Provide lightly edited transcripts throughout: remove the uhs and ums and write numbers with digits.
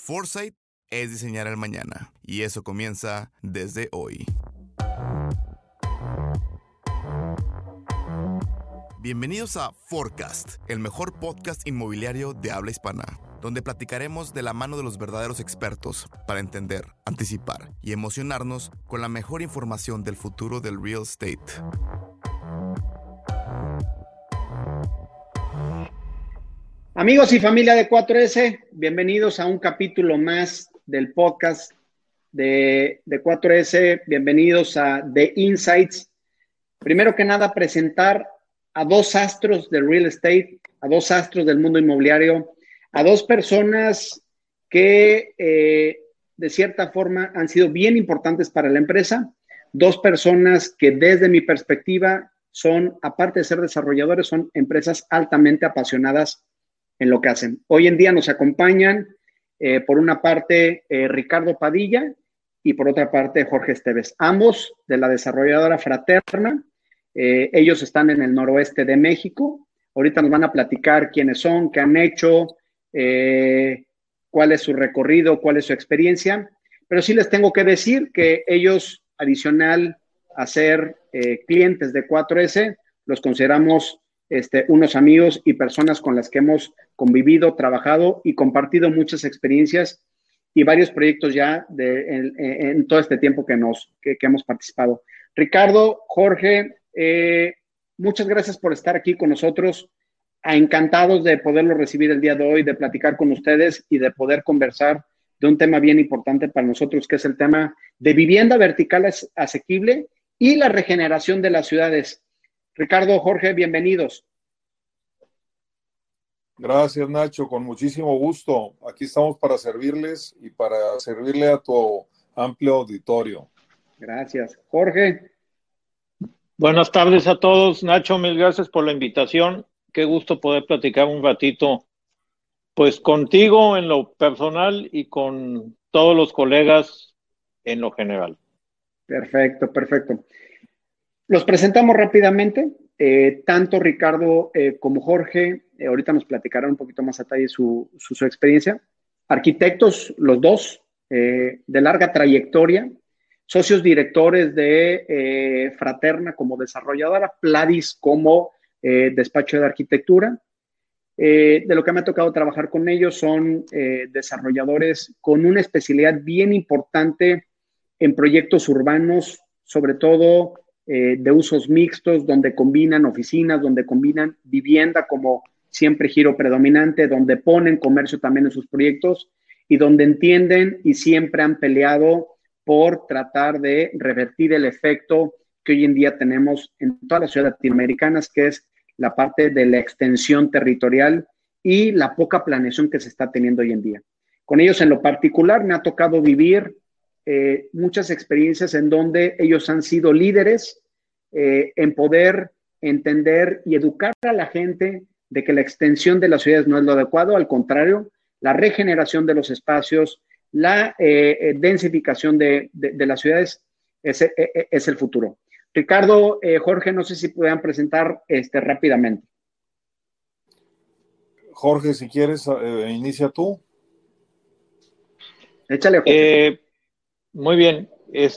Foresight es diseñar el mañana, y eso comienza desde hoy. Bienvenidos a Forecast, el mejor podcast inmobiliario de habla hispana, donde platicaremos de la mano de los verdaderos expertos para entender, anticipar y emocionarnos con la mejor información del futuro del real estate. Amigos y familia de 4S, bienvenidos a un capítulo más del podcast de 4S. Bienvenidos a The Insights. Primero que nada, presentar a dos astros del real estate, a dos astros del mundo inmobiliario, a dos personas que de cierta forma han sido bien importantes para la empresa, dos personas que desde mi perspectiva son, aparte de ser desarrolladores, son empresas altamente apasionadas en lo que hacen. Hoy en día nos acompañan, por una parte, Ricardo Padilla y por otra parte, Jorge Esteves, ambos de la desarrolladora Fraterna. Ellos están en el noroeste de México. Ahorita nos van a platicar quiénes son, qué han hecho, cuál es su recorrido, cuál es su experiencia. Pero sí les tengo que decir que ellos, adicional a ser clientes de 4S, los consideramos unos amigos y personas con las que hemos convivido, trabajado y compartido muchas experiencias y varios proyectos ya en todo este tiempo que hemos participado. Ricardo, Jorge, muchas gracias por estar aquí con nosotros. Encantados de poderlo recibir el día de hoy, de platicar con ustedes y de poder conversar de un tema bien importante para nosotros, que es el tema de vivienda vertical asequible y la regeneración de las ciudades. Ricardo, Jorge, bienvenidos. Gracias, Nacho, con muchísimo gusto. Aquí estamos para servirles y para servirle a tu amplio auditorio. Gracias. Jorge. Buenas tardes a todos. Nacho, mil gracias por la invitación. Qué gusto poder platicar un ratito, pues contigo en lo personal y con todos los colegas en lo general. Perfecto, perfecto. Los presentamos rápidamente, tanto Ricardo como Jorge, ahorita nos platicarán un poquito más a detalle su experiencia. Arquitectos, los dos, de larga trayectoria, socios directores de Fraterna como desarrolladora, Pladis como despacho de arquitectura. De lo que me ha tocado trabajar con ellos son desarrolladores con una especialidad bien importante en proyectos urbanos, sobre todo de usos mixtos, donde combinan oficinas, donde combinan vivienda como siempre giro predominante, donde ponen comercio también en sus proyectos y donde entienden y siempre han peleado por tratar de revertir el efecto que hoy en día tenemos en todas las ciudades latinoamericanas, que es la parte de la extensión territorial y la poca planeación que se está teniendo hoy en día. Con ellos en lo particular me ha tocado vivir muchas experiencias en donde ellos han sido líderes en poder entender y educar a la gente de que la extensión de las ciudades no es lo adecuado, al contrario, la regeneración de los espacios, la densificación de las ciudades es el futuro. Ricardo, Jorge, no sé si puedan presentar rápidamente. Jorge, si quieres, inicia tú. Échale, Jorge. Muy bien.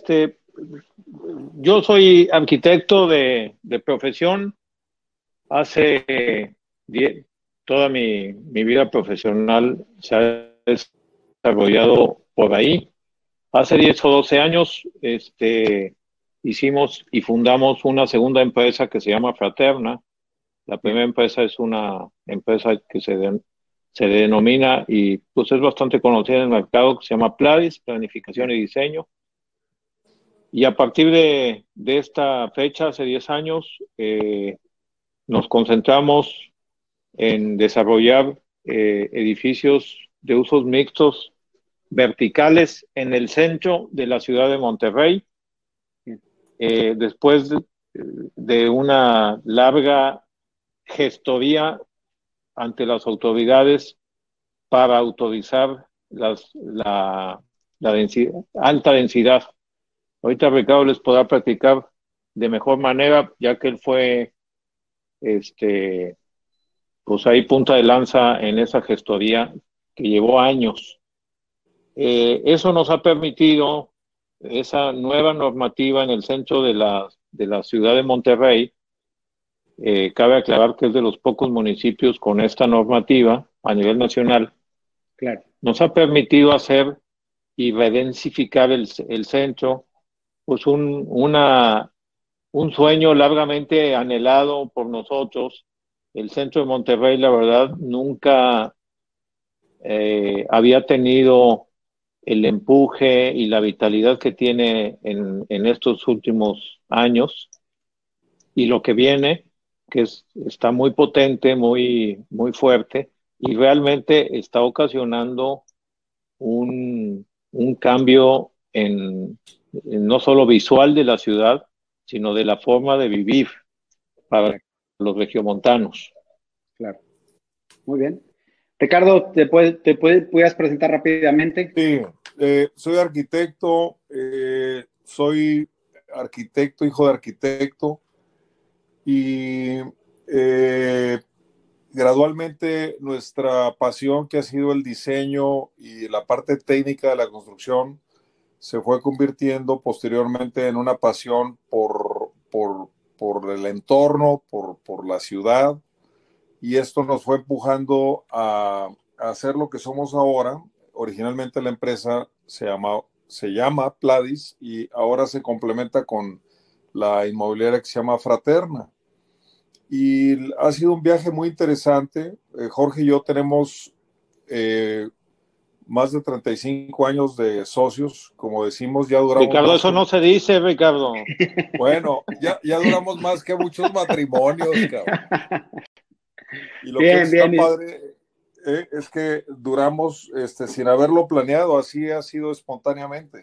Yo soy arquitecto de profesión. Hace toda mi vida profesional se ha desarrollado por ahí. Hace 10 o 12 años hicimos y fundamos una segunda empresa que se llama Fraterna. La primera empresa es una empresa que se denomina y pues es bastante conocida en el mercado, que se llama Pladis, Planificación y Diseño. Y a partir de esta fecha, hace 10 años, nos concentramos en desarrollar edificios de usos mixtos verticales en el centro de la ciudad de Monterrey. Después de una larga gestoría ante las autoridades para autorizar la alta densidad. Ahorita Ricardo les podrá platicar de mejor manera, ya que él fue pues ahí punta de lanza en esa gestoría que llevó años. Eso nos ha permitido esa nueva normativa en el centro de la ciudad de Monterrey. Cabe aclarar que es de los pocos municipios con esta normativa a nivel nacional. Claro. Nos ha permitido hacer y redensificar el centro, pues un sueño largamente anhelado por nosotros. El centro de Monterrey, la verdad, nunca había tenido el empuje y la vitalidad que tiene en estos últimos años, y lo que viene, que está muy potente, muy fuerte, y realmente está ocasionando un cambio en no solo visual de la ciudad, sino de la forma de vivir para los regiomontanos. Claro. Muy bien. Ricardo, ¿puedes presentar rápidamente? Sí, soy arquitecto, hijo de arquitecto, y gradualmente nuestra pasión, que ha sido el diseño y la parte técnica de la construcción, se fue convirtiendo posteriormente en una pasión por el entorno, por la ciudad, y esto nos fue empujando a hacer lo que somos ahora. Originalmente la empresa se llama Pladis, y ahora se complementa con la inmobiliaria que se llama Fraterna. Y ha sido un viaje muy interesante. Jorge y yo tenemos más de 35 años de socios, como decimos. Ya duramos. Ricardo, eso no se dice, Ricardo. Bueno, ya duramos más que muchos matrimonios, cabrón. Y lo bien, que está padre es que duramos sin haberlo planeado, así ha sido espontáneamente.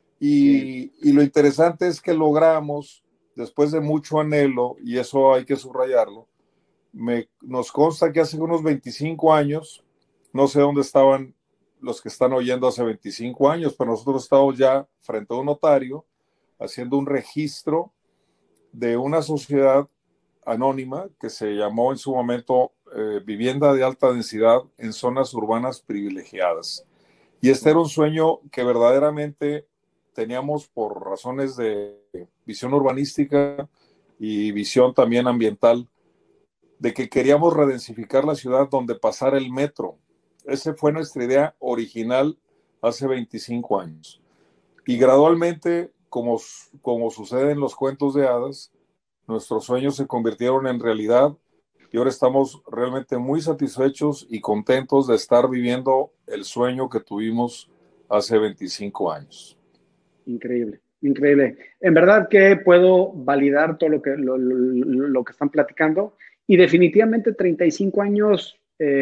Y lo interesante es que logramos, después de mucho anhelo, y eso hay que subrayarlo, nos consta que hace unos 25 años, no sé dónde estaban los que están oyendo hace 25 años, pero nosotros estamos ya frente a un notario haciendo un registro de una sociedad anónima que se llamó en su momento Vivienda de Alta Densidad en Zonas Urbanas Privilegiadas. Y este era un sueño que verdaderamente teníamos por razones de visión urbanística y visión también ambiental, de que queríamos redensificar la ciudad donde pasara el metro. Esa fue nuestra idea original hace 25 años. Y gradualmente, como sucede en los cuentos de hadas, nuestros sueños se convirtieron en realidad, y ahora estamos realmente muy satisfechos y contentos de estar viviendo el sueño que tuvimos hace 25 años. Increíble, increíble. En verdad que puedo validar todo lo que están platicando, y definitivamente 35 años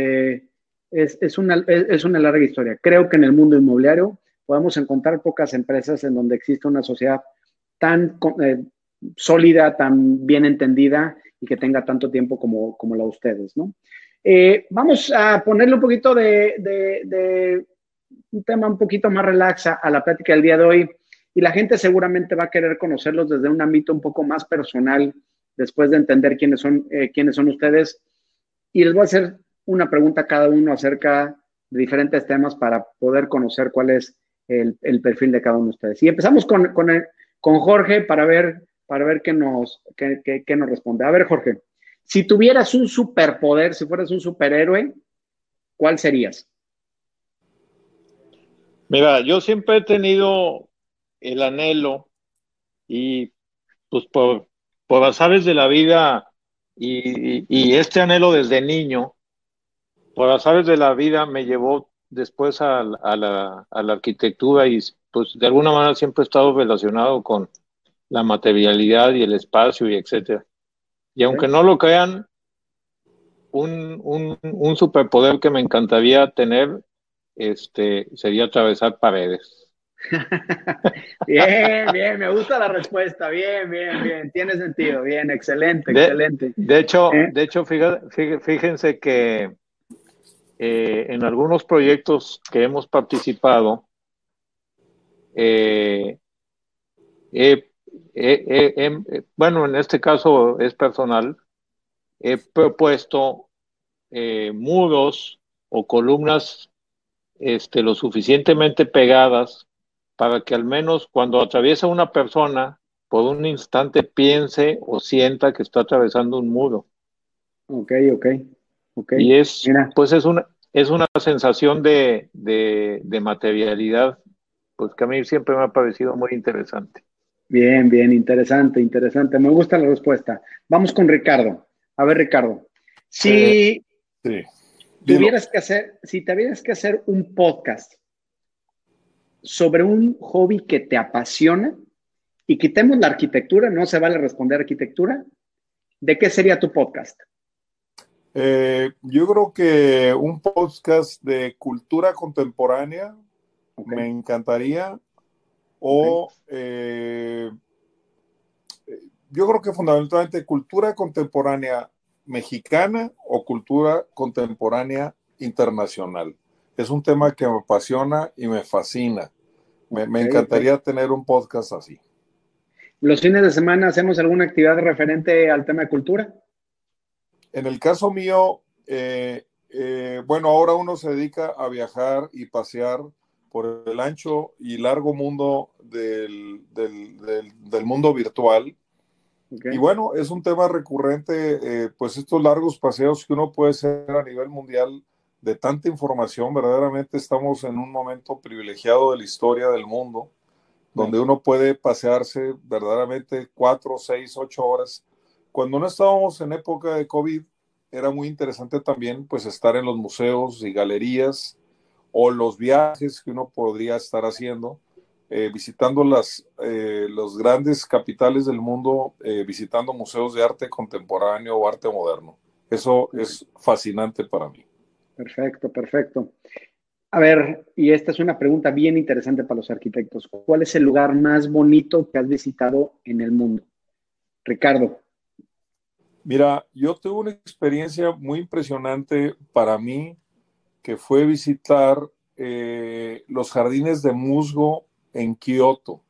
es una larga historia. Creo que en el mundo inmobiliario podemos encontrar pocas empresas en donde existe una sociedad tan sólida, tan bien entendida y que tenga tanto tiempo como la de ustedes, ¿no? Vamos a ponerle un poquito de un tema un poquito más relaxa a la plática del día de hoy, y la gente seguramente va a querer conocerlos desde un ámbito un poco más personal después de entender quiénes son ustedes, y les voy a hacer una pregunta a cada uno acerca de diferentes temas para poder conocer cuál es el perfil de cada uno de ustedes. Y empezamos con Jorge para ver qué nos responde. A ver, Jorge, si tuvieras un superpoder, si fueras un superhéroe, ¿cuál serías? Mira, yo siempre he tenido el anhelo, y pues por azares de la vida y este anhelo desde niño, por azares de la vida me llevó después a la arquitectura, y pues de alguna manera siempre he estado relacionado con la materialidad y el espacio y etcétera. Y aunque no lo crean, un superpoder que me encantaría tener sería atravesar paredes. Bien, me gusta la respuesta. Bien, tiene sentido. Bien, excelente. De hecho, fíjense que en algunos proyectos que hemos participado, bueno, en este caso es personal, he propuesto muros o columnas lo suficientemente pegadas para que al menos cuando atraviesa una persona, por un instante piense o sienta que está atravesando un muro. Ok, ok, ok. Y es, Mira, pues es una sensación de materialidad, pues que a mí siempre me ha parecido muy interesante. bien, bien, interesante, interesante. Me gusta la respuesta. Vamos con Ricardo. A ver, Ricardo, Eh, si sí, dilo. si tuvieras que hacer un podcast sobre un hobby que te apasiona y quitemos la arquitectura, no se vale responder arquitectura, ¿de qué sería tu podcast? Yo creo que un podcast de cultura contemporánea Ok, me encantaría, ok, o yo creo que fundamentalmente cultura contemporánea mexicana o cultura contemporánea internacional. Es un tema que me apasiona y me fascina. Me ok, ok. encantaría tener un podcast así. ¿Los fines de semana hacemos alguna actividad referente al tema de cultura? En el caso mío, bueno, ahora uno se dedica a viajar y pasear por el ancho y largo mundo del mundo virtual. Ok, Y bueno, es un tema recurrente, pues estos largos paseos que uno puede hacer a nivel mundial de tanta información. Verdaderamente estamos en un momento privilegiado de la historia del mundo, claro. donde uno puede pasearse verdaderamente 4, 6, 8 horas. Cuando no estábamos en época de COVID, era muy interesante también pues estar en los museos y galerías, o los viajes que uno podría estar haciendo, visitando los grandes capitales del mundo, visitando museos de arte contemporáneo o arte moderno. Eso Ok, es fascinante para mí. perfecto, perfecto. A ver, y esta es una pregunta bien interesante para los arquitectos. ¿Cuál es el lugar más bonito que has visitado en el mundo? Ricardo. Mira, yo tuve una experiencia muy impresionante para mí, que fue visitar los jardines de musgo en Kioto.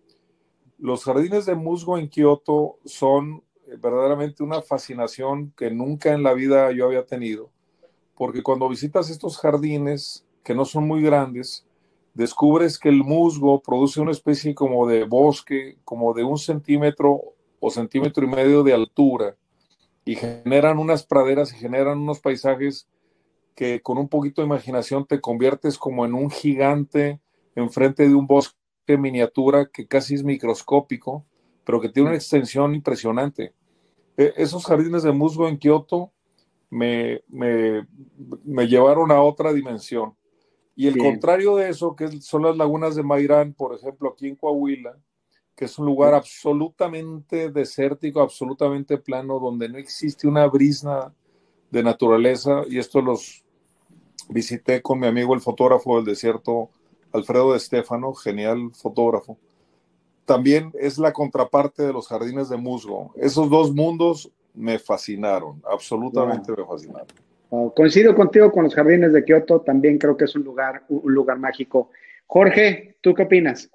Los jardines de musgo en Kioto son verdaderamente una fascinación que nunca en la vida yo había tenido, porque cuando visitas estos jardines, que no son muy grandes, descubres que el musgo produce una especie como de bosque, como de 1 centímetro o 1,5 centímetros de altura, y generan unas praderas y generan unos paisajes que con un poquito de imaginación te conviertes como en un gigante enfrente de un bosque miniatura que casi es microscópico, pero que tiene una extensión impresionante. Esos jardines de musgo en Kioto me, me, me llevaron a otra dimensión. Y el Bien. contrario de eso, que son las lagunas de Mairán, por ejemplo, aquí en Coahuila, que es un lugar Ok. absolutamente desértico, absolutamente plano, donde no existe una brisna de naturaleza, y esto los visité con mi amigo el fotógrafo del desierto, Alfredo de Stefano, genial fotógrafo. También es la contraparte de los jardines de musgo. Esos dos mundos me fascinaron, absolutamente Wow. me fascinaron. Wow. Coincido contigo con los jardines de Kioto. También creo que es un lugar mágico. Jorge, ¿tú qué opinas?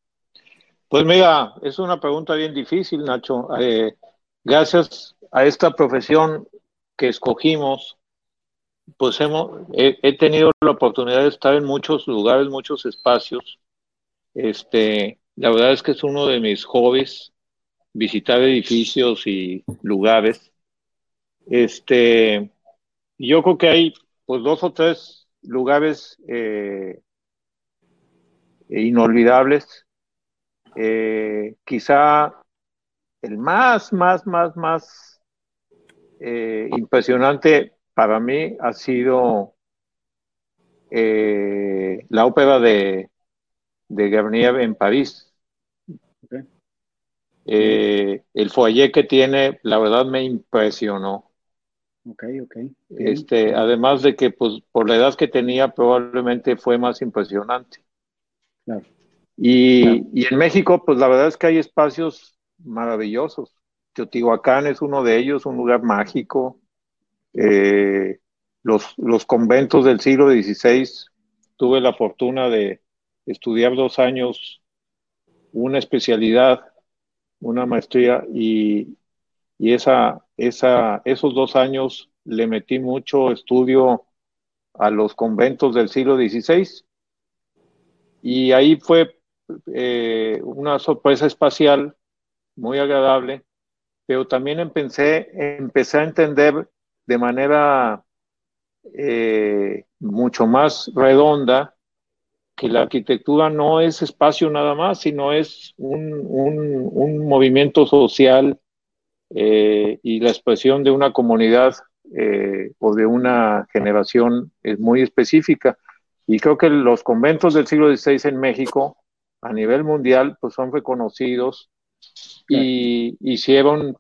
Pues mira, es una pregunta bien difícil, Nacho. Gracias a esta profesión que escogimos, pues he tenido la oportunidad de estar en muchos lugares, muchos espacios. La verdad es que es uno de mis hobbies, visitar edificios y lugares. Este, yo creo que hay pues dos o tres lugares inolvidables. Quizá el más impresionante para mí ha sido la ópera de Garnier en París. Ok, bien. El foyer que tiene, la verdad me impresionó. Ok, ok, bien, bien. Además de que, pues, por la edad que tenía, probablemente fue más impresionante. Claro, claro. Y en México, pues, la verdad es que hay espacios maravillosos. Teotihuacán es uno de ellos, un lugar mágico. Eh, los conventos del siglo XVI, tuve la fortuna de estudiar 2 años, una especialidad, una maestría, y esos 2 años le metí mucho estudio a los conventos del siglo XVI. Y ahí fue una sorpresa espacial muy agradable, pero también empecé a entender de manera mucho más redonda que la arquitectura no es espacio nada más, sino es un movimiento social y la expresión de una comunidad o de una generación es muy específica. Y creo que los conventos del siglo XVI en México, a nivel mundial, pues son reconocidos y hicieron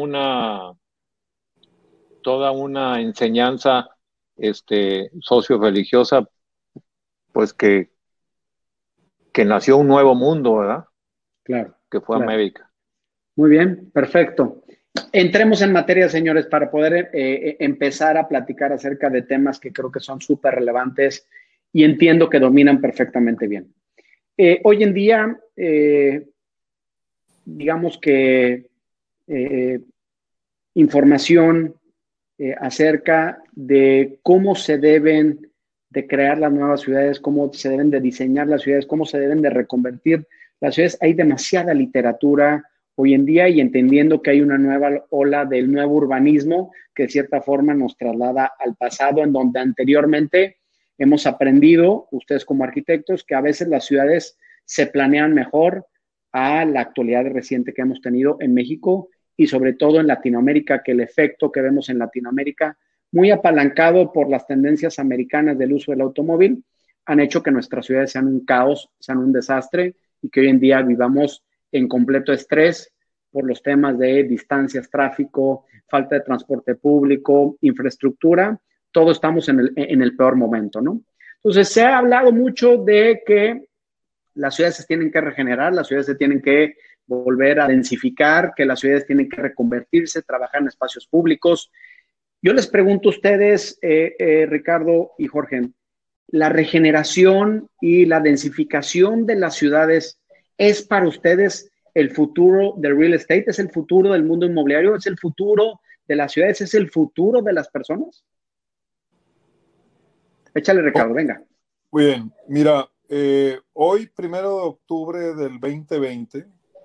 toda una enseñanza socio-religiosa, pues que nació un nuevo mundo, ¿verdad? Claro. Que fue América. Muy bien, perfecto. Entremos en materia, señores, para poder empezar a platicar acerca de temas que creo que son súper relevantes y entiendo que dominan perfectamente bien. Hoy en día, digamos que información acerca de cómo se deben de crear las nuevas ciudades, cómo se deben de diseñar las ciudades, cómo se deben de reconvertir las ciudades. Hay demasiada literatura hoy en día y entendiendo que hay una nueva ola del nuevo urbanismo que de cierta forma nos traslada al pasado, en donde anteriormente hemos aprendido, ustedes como arquitectos, que a veces las ciudades se planean mejor a la actualidad reciente que hemos tenido en México y sobre todo en Latinoamérica, que el efecto que vemos en Latinoamérica, muy apalancado por las tendencias americanas del uso del automóvil, han hecho que nuestras ciudades sean un caos, sean un desastre y que hoy en día vivamos en completo estrés por los temas de distancias, tráfico, falta de transporte público, infraestructura. Todos estamos en el peor momento, ¿no? Entonces, se ha hablado mucho de que las ciudades se tienen que regenerar, las ciudades se tienen que volver a densificar, que las ciudades tienen que reconvertirse, trabajar en espacios públicos. Yo les pregunto a ustedes, Ricardo y Jorge, ¿la regeneración y la densificación de las ciudades es para ustedes el futuro del real estate? ¿Es el futuro del mundo inmobiliario? ¿Es el futuro de las ciudades? ¿Es el futuro de las personas? Échale, Ricardo, venga. Muy bien, mira, hoy, 1 de octubre del 2020,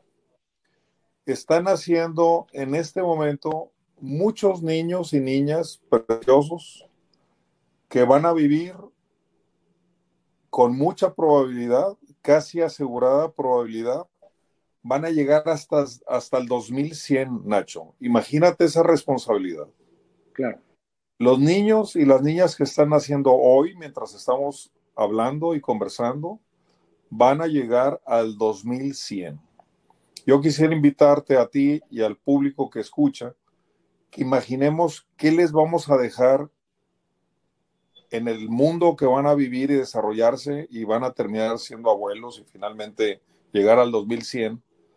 están naciendo en este momento muchos niños y niñas preciosos que van a vivir con mucha probabilidad, casi asegurada probabilidad, van a llegar hasta el 2100, Nacho. Imagínate esa responsabilidad. Claro. Los niños y las niñas que están naciendo hoy, mientras estamos hablando y conversando, van a llegar al 2100. Yo quisiera invitarte a ti y al público que escucha que imaginemos qué les vamos a dejar en el mundo que van a vivir y desarrollarse y van a terminar siendo abuelos y finalmente llegar al 2100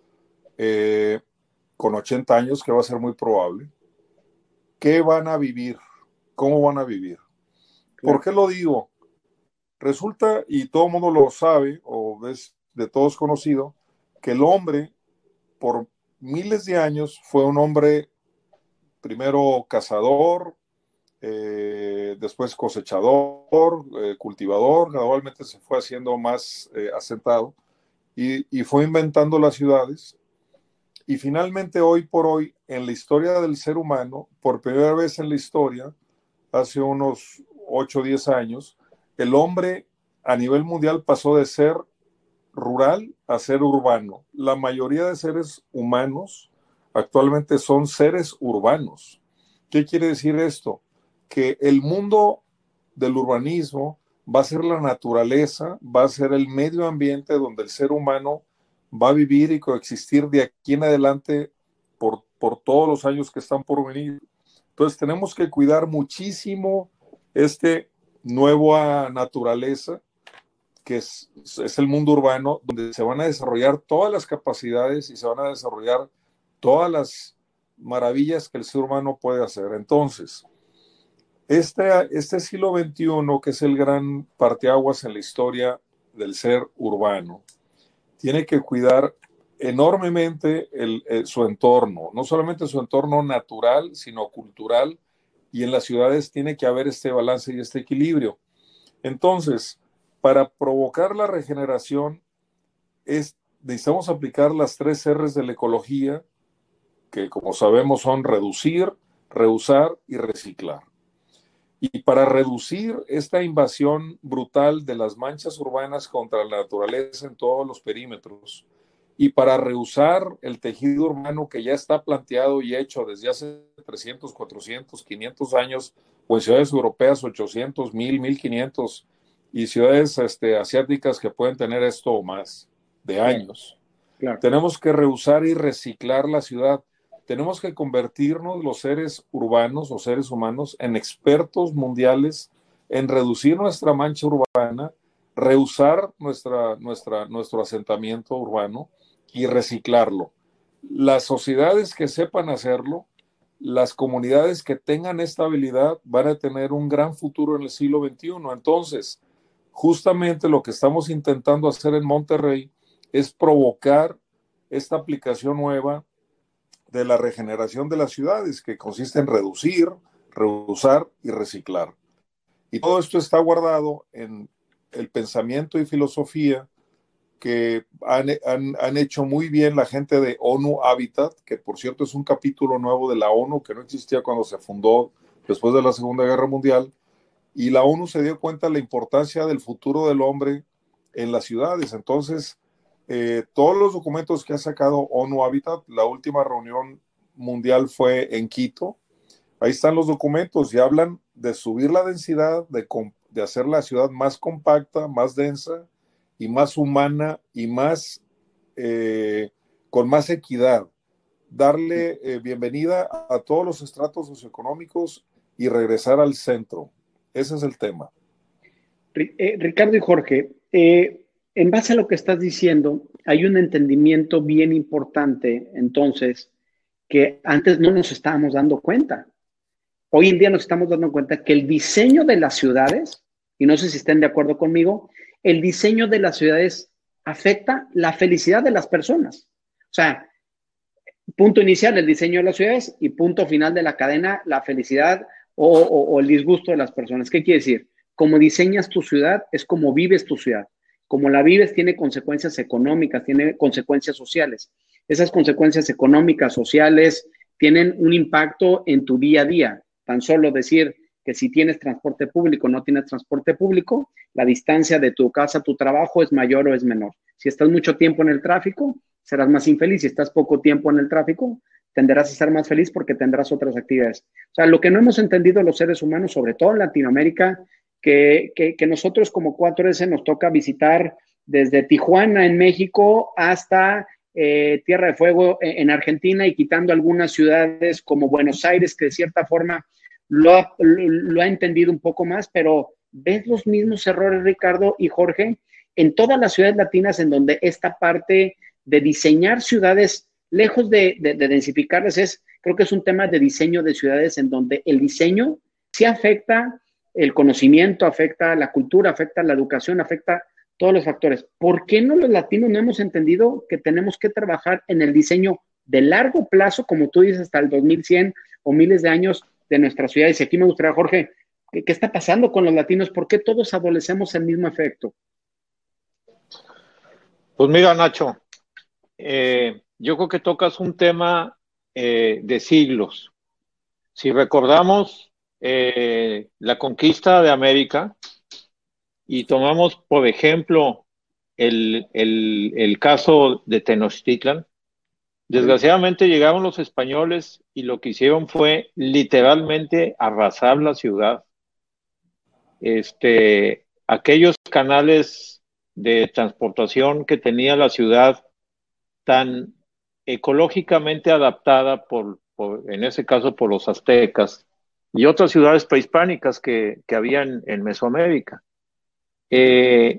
con 80 años, que va a ser muy probable. ¿Qué van a vivir? ¿Cómo van a vivir? ¿Por qué lo digo? Resulta, y todo el mundo lo sabe, o es de todos conocido, que el hombre por miles de años fue un hombre primero cazador, después cosechador, cultivador, gradualmente se fue haciendo más asentado y fue inventando las ciudades. Y finalmente, hoy por hoy, en la historia del ser humano, por primera vez en la historia, hace unos 8 o 10 años, el hombre a nivel mundial pasó de ser rural a ser urbano. La mayoría de seres humanos actualmente son seres urbanos. ¿Qué quiere decir esto? Que el mundo del urbanismo va a ser la naturaleza, va a ser el medio ambiente donde el ser humano va a vivir y coexistir de aquí en adelante por todos los años que están por venir. Entonces tenemos que cuidar muchísimo nueva naturaleza que es el mundo urbano, donde se van a desarrollar todas las capacidades y se van a desarrollar todas las maravillas que el ser humano puede hacer. Entonces, este siglo XXI, que es el gran parteaguas en la historia del ser urbano, tiene que cuidar enormemente su entorno, no solamente su entorno natural, sino cultural y en las ciudades tiene que haber este balance y este equilibrio. Entonces, para provocar la regeneración, necesitamos aplicar las 3 R's de la ecología, que como sabemos son reducir, reusar y reciclar. Y para reducir esta invasión brutal de las manchas urbanas contra la naturaleza en todos los perímetros, y para reusar el tejido urbano que ya está planteado y hecho desde hace 300, 400, 500 años, o en ciudades europeas 800, 1000, 1500, y ciudades asiáticas que pueden tener esto o más de años. Claro. Tenemos que reusar y reciclar la ciudad. Tenemos que convertirnos los seres urbanos o seres humanos en expertos mundiales en reducir nuestra mancha urbana, reusar nuestro asentamiento urbano y reciclarlo. Las sociedades que sepan hacerlo, las comunidades que tengan esta habilidad van a tener un gran futuro en el siglo XXI. Entonces, justamente lo que estamos intentando hacer en Monterrey es provocar esta aplicación nueva de la regeneración de las ciudades, que consiste en reducir, reusar y reciclar. Y todo esto está guardado en el pensamiento y filosofía que han hecho muy bien la gente de ONU Habitat, que por cierto es un capítulo nuevo de la ONU que no existía cuando se fundó después de la Segunda Guerra Mundial, y la ONU se dio cuenta de la importancia del futuro del hombre en las ciudades. Entonces, todos los documentos que ha sacado ONU Habitat, la última reunión mundial fue en Quito, ahí están los documentos y hablan de subir la densidad, de hacer la ciudad más compacta, más densa y más humana y más con más equidad, darle bienvenida a todos los estratos socioeconómicos y regresar al centro. Ese es el tema. Ricardo y Jorge, en base a lo que estás diciendo, hay un entendimiento bien importante, entonces, que antes no nos estábamos dando cuenta. Hoy en día nos estamos dando cuenta que el diseño de las ciudades, y no sé si estén de acuerdo conmigo, el diseño de las ciudades afecta la felicidad de las personas. O sea, punto inicial, el diseño de las ciudades, y punto final de la cadena, la felicidad o el disgusto de las personas. ¿Qué quiere decir? Como diseñas tu ciudad, es como vives tu ciudad. Como la vives, tiene consecuencias económicas, tiene consecuencias sociales. Esas consecuencias económicas, sociales, tienen un impacto en tu día a día. Tan solo decir que si tienes transporte público o no tienes transporte público, la distancia de tu casa a tu trabajo es mayor o es menor. Si estás mucho tiempo en el tráfico, serás más infeliz. Si estás poco tiempo en el tráfico, tenderás a ser más feliz porque tendrás otras actividades. O sea, lo que no hemos entendido los seres humanos, sobre todo en Latinoamérica, que nosotros como 4S nos toca visitar desde Tijuana en México hasta Tierra de Fuego en Argentina, y quitando algunas ciudades como Buenos Aires, que de cierta forma lo ha entendido un poco más, pero ves los mismos errores, Ricardo y Jorge, en todas las ciudades latinas, en donde esta parte de diseñar ciudades, lejos de densificarlas, creo que es un tema de diseño de ciudades, en donde el diseño sí afecta el conocimiento, afecta la cultura, afecta la educación, afecta todos los factores. ¿Por qué no los latinos no hemos entendido que tenemos que trabajar en el diseño de largo plazo, como tú dices, hasta el 2100 o miles de años de nuestras ciudades? Y aquí me gustaría, Jorge, ¿qué está pasando con los latinos? ¿Por qué todos adolecemos el mismo efecto? Pues mira, Nacho, yo creo que tocas un tema de siglos. Si recordamos la conquista de América y tomamos, por ejemplo, el caso de Tenochtitlan, desgraciadamente llegaron los españoles y lo que hicieron fue literalmente arrasar la ciudad. Aquellos canales de transportación que tenía la ciudad tan ecológicamente adaptada en ese caso por los aztecas y otras ciudades prehispánicas que había en Mesoamérica. El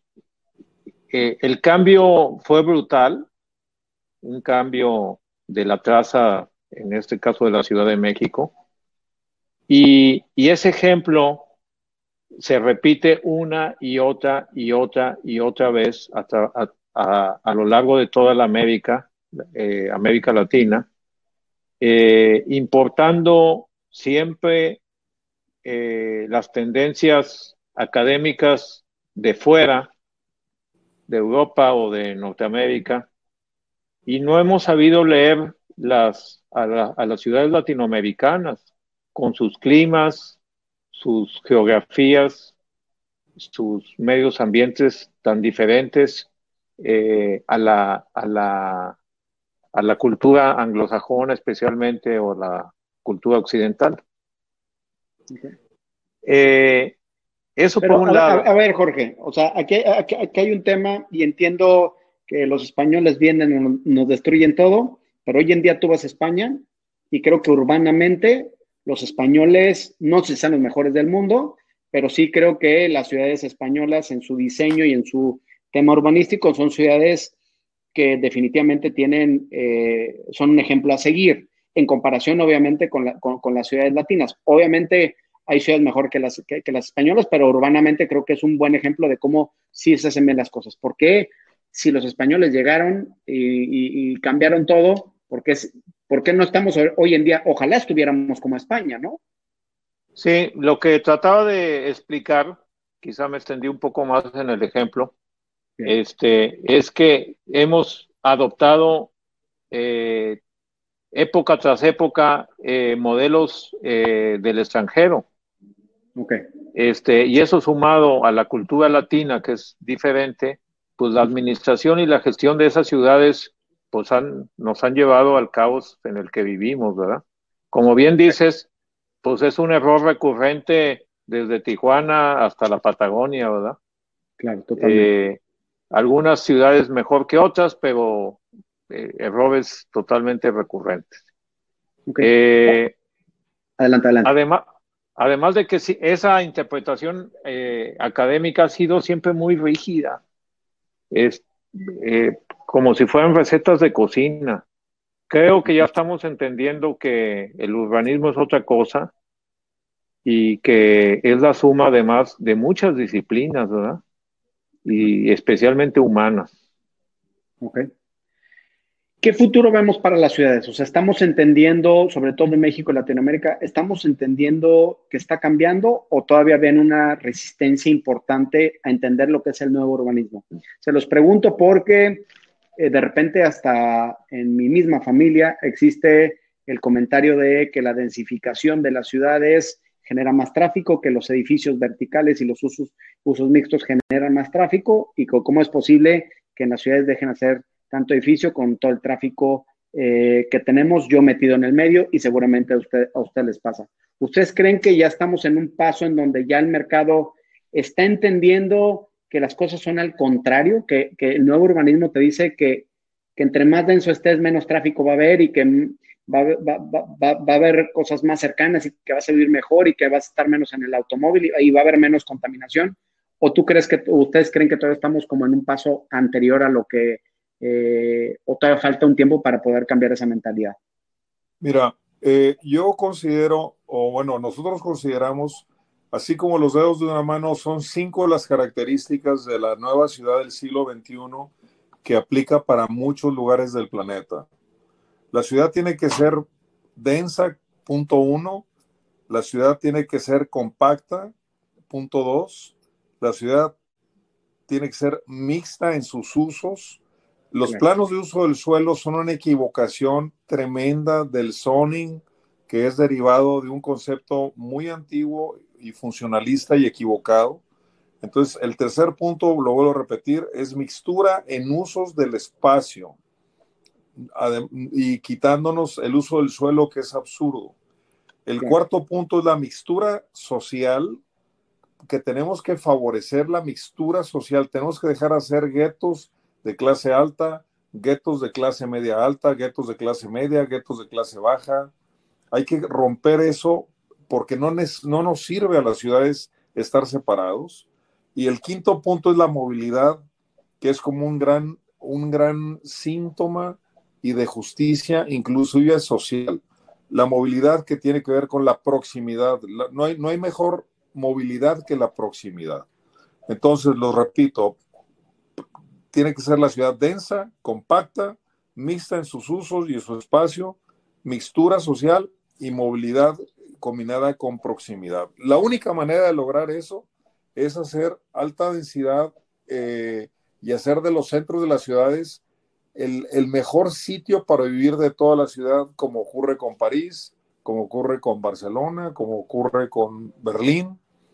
cambio fue brutal, un cambio de la traza, en este caso de la Ciudad de México, y ese ejemplo se repite una y otra y otra y otra vez a lo largo de toda la América Latina, importando siempre las tendencias académicas de fuera, de Europa o de Norteamérica, y no hemos sabido leer a las ciudades latinoamericanas con sus climas, sus geografías, sus medios ambientes tan diferentes a la cultura anglosajona especialmente o la cultura occidental. Okay. Eso Pero por un lado. a ver, Jorge, o sea, aquí hay un tema y entiendo que los españoles vienen y nos destruyen todo, pero hoy en día tú vas a España y creo que urbanamente los españoles, no sé si sean los mejores del mundo, pero sí creo que las ciudades españolas en su diseño y en su tema urbanístico son ciudades que definitivamente son un ejemplo a seguir, en comparación obviamente con las ciudades latinas. Obviamente hay ciudades mejor que las españolas, pero urbanamente creo que es un buen ejemplo de cómo sí se hacen bien las cosas. ¿Por qué si los españoles llegaron y cambiaron todo? ¿Por qué no estamos hoy en día? Ojalá estuviéramos como España, ¿no? Sí, lo que trataba de explicar, quizá me extendí un poco más en el ejemplo, es que hemos adoptado época tras época modelos del extranjero. Okay. Y eso sumado a la cultura latina, que es diferente, pues la administración y la gestión de esas ciudades pues nos han llevado al caos en el que vivimos, ¿verdad? Como bien dices, pues es un error recurrente desde Tijuana hasta la Patagonia, ¿verdad? Claro, totalmente. Algunas ciudades mejor que otras, pero errores totalmente recurrentes. Okay. Adelante. Además de que esa interpretación académica ha sido siempre muy rígida, es como si fueran recetas de cocina. Creo que ya estamos entendiendo que el urbanismo es otra cosa y que es la suma además de muchas disciplinas, ¿verdad? Y especialmente humanas. Okay. ¿Qué futuro vemos para las ciudades? O sea, estamos entendiendo, sobre todo en México y Latinoamérica, ¿estamos entendiendo que está cambiando o todavía ven una resistencia importante a entender lo que es el nuevo urbanismo? Se los pregunto porque de repente hasta en mi misma familia existe el comentario de que la densificación de las ciudades genera más tráfico, que los edificios verticales y los usos mixtos generan más tráfico y cómo es posible que en las ciudades dejen de hacer tanto edificio con todo el tráfico que tenemos, yo metido en el medio y seguramente a usted les pasa. ¿Ustedes creen que ya estamos en un paso en donde ya el mercado está entendiendo que las cosas son al contrario, que el nuevo urbanismo te dice que entre más denso estés, menos tráfico va a haber y que va a haber cosas más cercanas y que vas a vivir mejor y que vas a estar menos en el automóvil y va a haber menos contaminación? ¿O ustedes creen que todavía estamos como en un paso anterior a lo que o todavía falta un tiempo para poder cambiar esa mentalidad? Mira, yo considero, o bueno, nosotros consideramos, así como los dedos de una mano, son 5 de las características de la nueva ciudad del siglo XXI que aplica para muchos lugares del planeta. La ciudad tiene que ser densa, punto 1. La ciudad tiene que ser compacta, punto 2. La ciudad tiene que ser mixta en sus usos. Los planos de uso del suelo son una equivocación tremenda del zoning, que es derivado de un concepto muy antiguo y funcionalista y equivocado. Entonces, el tercer punto, lo vuelvo a repetir, es mixtura en usos del espacio y quitándonos el uso del suelo, que es absurdo. El cuarto punto es la mixtura social, que tenemos que favorecer la mixtura social. Tenemos que dejar de hacer guetos de clase alta, guetos de clase media alta, guetos de clase media, guetos de clase baja. Hay que romper eso porque no nos sirve a las ciudades estar separados. Y el quinto punto es la movilidad, que es como un gran síntoma y de justicia, inclusive social. La movilidad que tiene que ver con la proximidad. No hay mejor movilidad que la proximidad. Entonces, lo repito, tiene que ser la ciudad densa, compacta, mixta en sus usos y en su espacio, mixtura social y movilidad combinada con proximidad. La única manera de lograr eso es hacer alta densidad y hacer de los centros de las ciudades el mejor sitio para vivir de toda la ciudad, como ocurre con París, como ocurre con Barcelona, como ocurre con Berlín.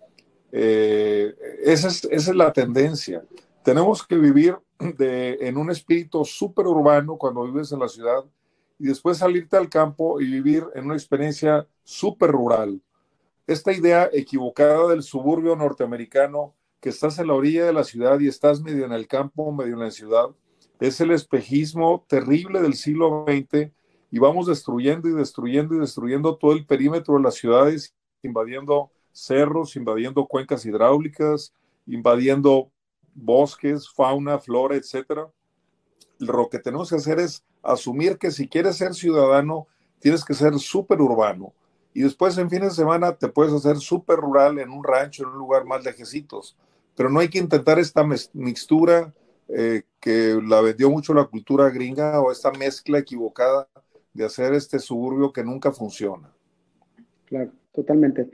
Esa es la tendencia. Tenemos que vivir en un espíritu súper urbano cuando vives en la ciudad y después salirte al campo y vivir en una experiencia súper rural. Esta idea equivocada del suburbio norteamericano, que estás en la orilla de la ciudad y estás medio en el campo, medio en la ciudad, es el espejismo terrible del siglo XX y vamos destruyendo y destruyendo y destruyendo todo el perímetro de las ciudades, invadiendo cerros, invadiendo cuencas hidráulicas, invadiendo bosques, fauna, flora, etcétera. Lo que tenemos que hacer es asumir que si quieres ser ciudadano, tienes que ser súper urbano. Y después en fines de semana te puedes hacer súper rural en un rancho, en un lugar más lejecitos. Pero no hay que intentar esta mixtura que la vendió mucho la cultura gringa, o esta mezcla equivocada de hacer este suburbio que nunca funciona. Claro, totalmente.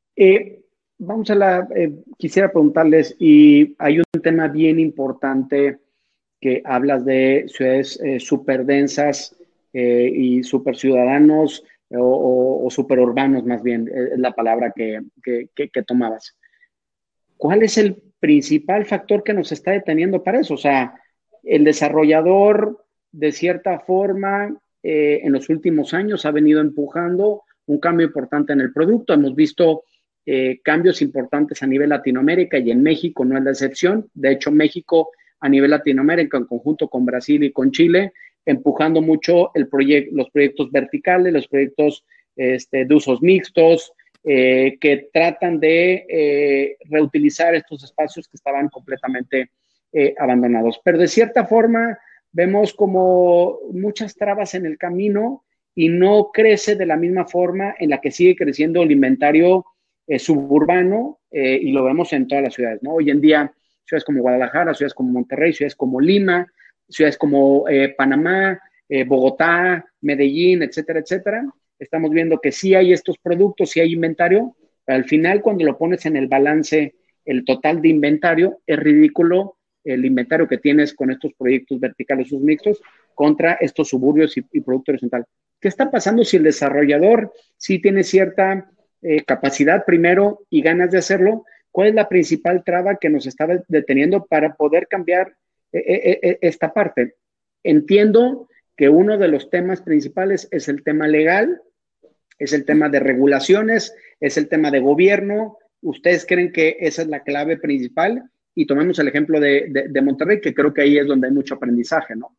Vamos a quisiera preguntarles, y hay un tema bien importante que hablas de ciudades súper densas y súper ciudadanos o súper urbanos, más bien, es la palabra que tomabas. ¿Cuál es el principal factor que nos está deteniendo para eso? O sea, el desarrollador, de cierta forma, en los últimos años ha venido empujando un cambio importante en el producto. Hemos visto cambios importantes a nivel Latinoamérica y en México no es la excepción. De hecho, México a nivel Latinoamérica, en conjunto con Brasil y con Chile, empujando mucho los proyectos verticales, los proyectos de usos mixtos, que tratan de reutilizar estos espacios que estaban completamente abandonados. Pero de cierta forma vemos como muchas trabas en el camino y no crece de la misma forma en la que sigue creciendo el inventario suburbano, y lo vemos en todas las ciudades, ¿no? Hoy en día, ciudades como Guadalajara, ciudades como Monterrey, ciudades como Lima, ciudades como Panamá, Bogotá, Medellín, etcétera, etcétera. Estamos viendo que sí hay estos productos, sí hay inventario, pero al final cuando lo pones en el balance, el total de inventario, es ridículo el inventario que tienes con estos proyectos verticales submixtos contra estos suburbios y producto horizontal. ¿Qué está pasando si el desarrollador sí tiene cierta capacidad primero y ganas de hacerlo? ¿Cuál es la principal traba que nos está deteniendo para poder cambiar esta parte? Entiendo que uno de los temas principales es el tema legal, es el tema de regulaciones, es el tema de gobierno. ¿Ustedes creen que esa es la clave principal? Y tomemos el ejemplo de Monterrey, que creo que ahí es donde hay mucho aprendizaje, ¿no?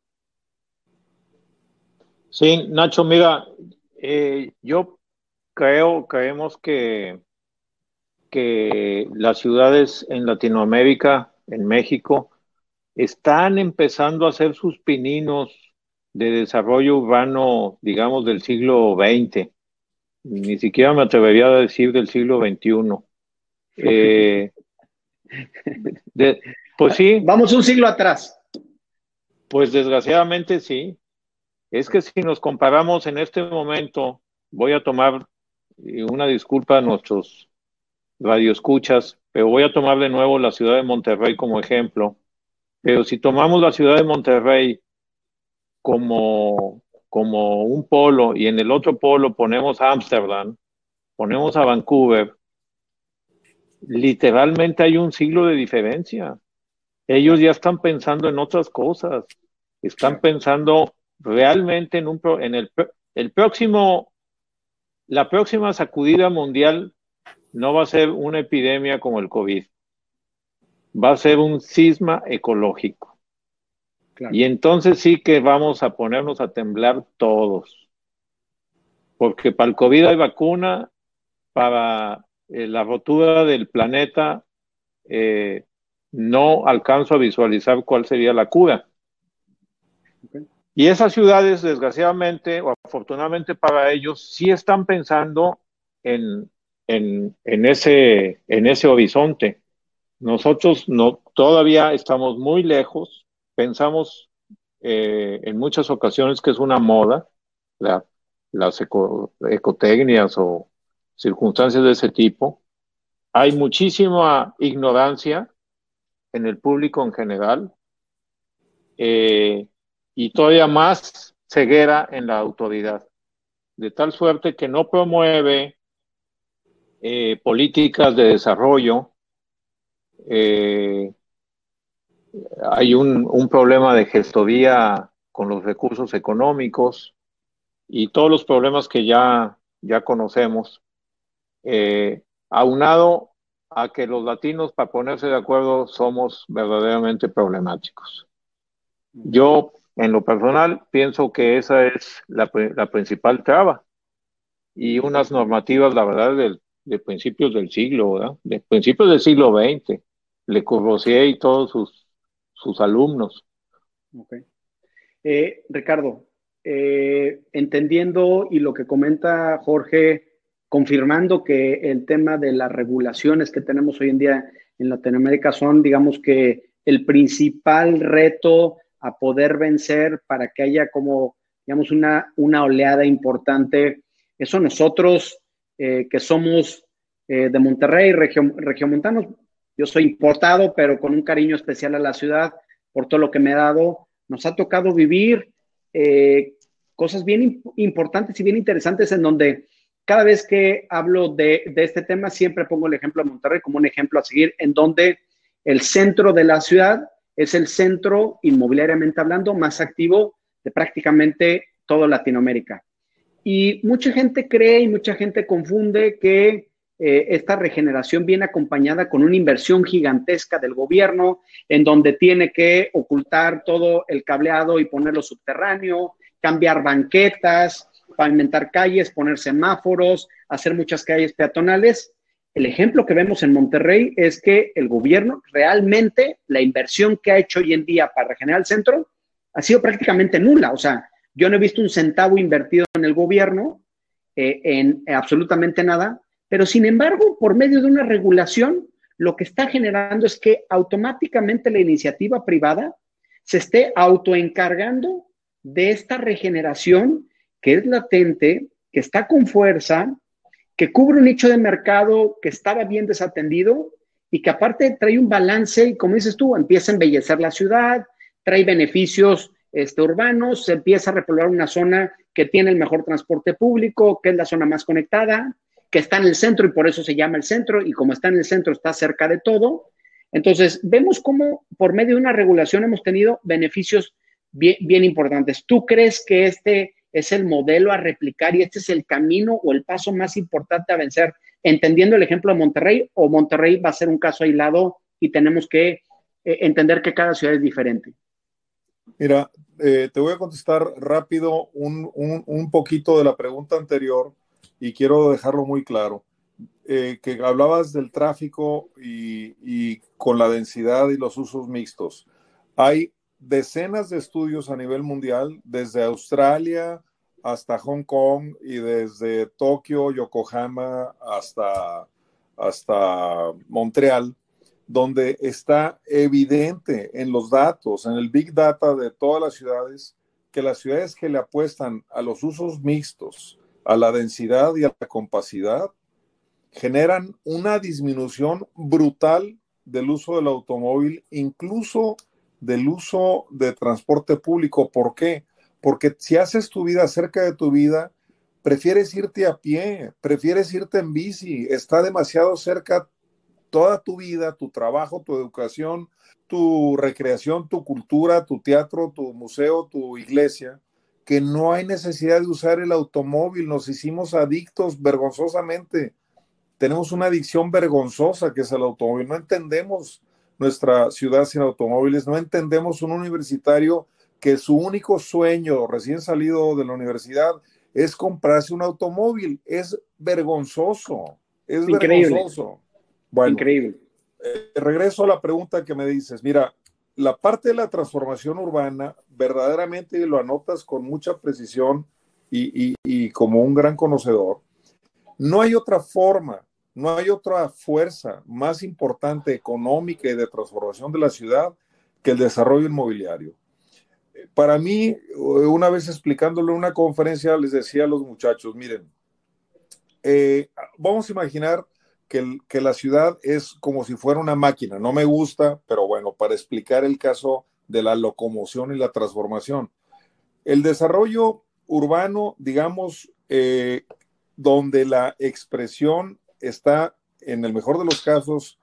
Sí, Nacho, mira, yo creemos que las ciudades en Latinoamérica, en México, están empezando a hacer sus pininos de desarrollo urbano, digamos, del siglo XX. Ni siquiera me atrevería a decir del siglo XXI. Pues sí. Vamos un siglo atrás. Pues desgraciadamente sí. Es que si nos comparamos en este momento, voy a tomar una disculpa a nuestros radioescuchas, pero voy a tomar de nuevo la ciudad de Monterrey como ejemplo. Pero si tomamos la ciudad de Monterrey como un polo y en el otro polo ponemos a Ámsterdam, ponemos a Vancouver, literalmente hay un siglo de diferencia. Ellos ya están pensando en otras cosas, están pensando realmente la próxima sacudida mundial no va a ser una epidemia como el COVID, va a ser un cisma ecológico. Claro. Y entonces sí que vamos a ponernos a temblar todos, porque para el COVID hay vacuna, para la rotura del planeta no alcanzo a visualizar cuál sería la cura. Okay. Y esas ciudades, desgraciadamente o afortunadamente para ellos, sí están pensando en ese horizonte. Nosotros todavía estamos muy lejos, pensamos en muchas ocasiones que es una moda, las ecotecnias o circunstancias de ese tipo. Hay muchísima ignorancia en el público en general, y todavía más ceguera en la autoridad, de tal suerte que no promueve políticas de desarrollo. Hay un problema de gestoría con los recursos económicos y todos los problemas que ya conocemos, aunado a que los latinos, para ponerse de acuerdo, somos verdaderamente problemáticos. Yo, en lo personal, pienso que esa es la principal traba, y unas normativas, la verdad, de principios del siglo, ¿verdad? De principios del siglo XX, Le Corbusier y todos sus alumnos. Okay. Ricardo, entendiendo y lo que comenta Jorge, confirmando que el tema de las regulaciones que tenemos hoy en día en Latinoamérica son, digamos que, el principal reto a poder vencer para que haya como, digamos, una oleada importante. Eso nosotros, que somos de Monterrey, regiomontanos, yo soy importado, pero con un cariño especial a la ciudad por todo lo que me ha dado. Nos ha tocado vivir cosas bien importantes y bien interesantes, en donde cada vez que hablo de este tema siempre pongo el ejemplo de Monterrey como un ejemplo a seguir, en donde el centro de la ciudad es el centro, inmobiliariamente hablando, más activo de prácticamente toda Latinoamérica. Y mucha gente cree y mucha gente confunde que esta regeneración viene acompañada con una inversión gigantesca del gobierno, en donde tiene que ocultar todo el cableado y ponerlo subterráneo, cambiar banquetas, pavimentar calles, poner semáforos, hacer muchas calles peatonales. El ejemplo que vemos en Monterrey es que el gobierno realmente, la inversión que ha hecho hoy en día para regenerar el centro ha sido prácticamente nula. O sea, yo no he visto un centavo invertido en el gobierno en absolutamente nada, pero sin embargo, por medio de una regulación, lo que está generando es que automáticamente la iniciativa privada se esté autoencargando de esta regeneración que es latente, que está con fuerza, que cubre un nicho de mercado que estaba bien desatendido y que aparte trae un balance y, como dices tú, empieza a embellecer la ciudad, trae beneficios urbanos, se empieza a repoblar una zona que tiene el mejor transporte público, que es la zona más conectada, que está en el centro y por eso se llama el centro, y como está en el centro está cerca de todo. Entonces, vemos cómo por medio de una regulación hemos tenido beneficios bien importantes. ¿Tú crees que este es el modelo a replicar y este es el camino o el paso más importante a vencer, entendiendo el ejemplo de Monterrey, o Monterrey va a ser un caso aislado y tenemos que entender que cada ciudad es diferente? Mira, te voy a contestar rápido un poquito de la pregunta anterior y quiero dejarlo muy claro. Que hablabas del tráfico y con la densidad y los usos mixtos. Hay decenas de estudios a nivel mundial, desde Australia hasta Hong Kong y desde Tokio, Yokohama hasta Montreal, donde está evidente en los datos, en el Big Data de todas las ciudades, que las ciudades que le apuestan a los usos mixtos, a la densidad y a la compacidad, generan una disminución brutal del uso del automóvil, incluso del uso de transporte público. ¿Por qué? Porque si haces tu vida cerca de tu vida, prefieres irte a pie, prefieres irte en bici, está demasiado cerca toda tu vida, tu trabajo, tu educación, tu recreación, tu cultura, tu teatro, tu museo, tu iglesia, que no hay necesidad de usar el automóvil. Nos hicimos adictos vergonzosamente. Tenemos una adicción vergonzosa que es el automóvil. No entendemos nuestra ciudad sin automóviles, no entendemos un universitario que su único sueño recién salido de la universidad es comprarse un automóvil. Es vergonzoso, es Increíble. vergonzoso. Bueno, increíble. Regreso a la pregunta que me dices. Mira, la parte de la transformación urbana, verdaderamente lo anotas con mucha precisión y como un gran conocedor. No hay otra forma, no hay otra fuerza más importante económica y de transformación de la ciudad que el desarrollo inmobiliario. Para mí, una vez explicándole en una conferencia, les decía a los muchachos, miren, vamos a imaginar que la ciudad es como si fuera una máquina. No me gusta, pero bueno, para explicar el caso de la locomoción y la transformación. El desarrollo urbano, digamos, donde la expresión está, en el mejor de los casos,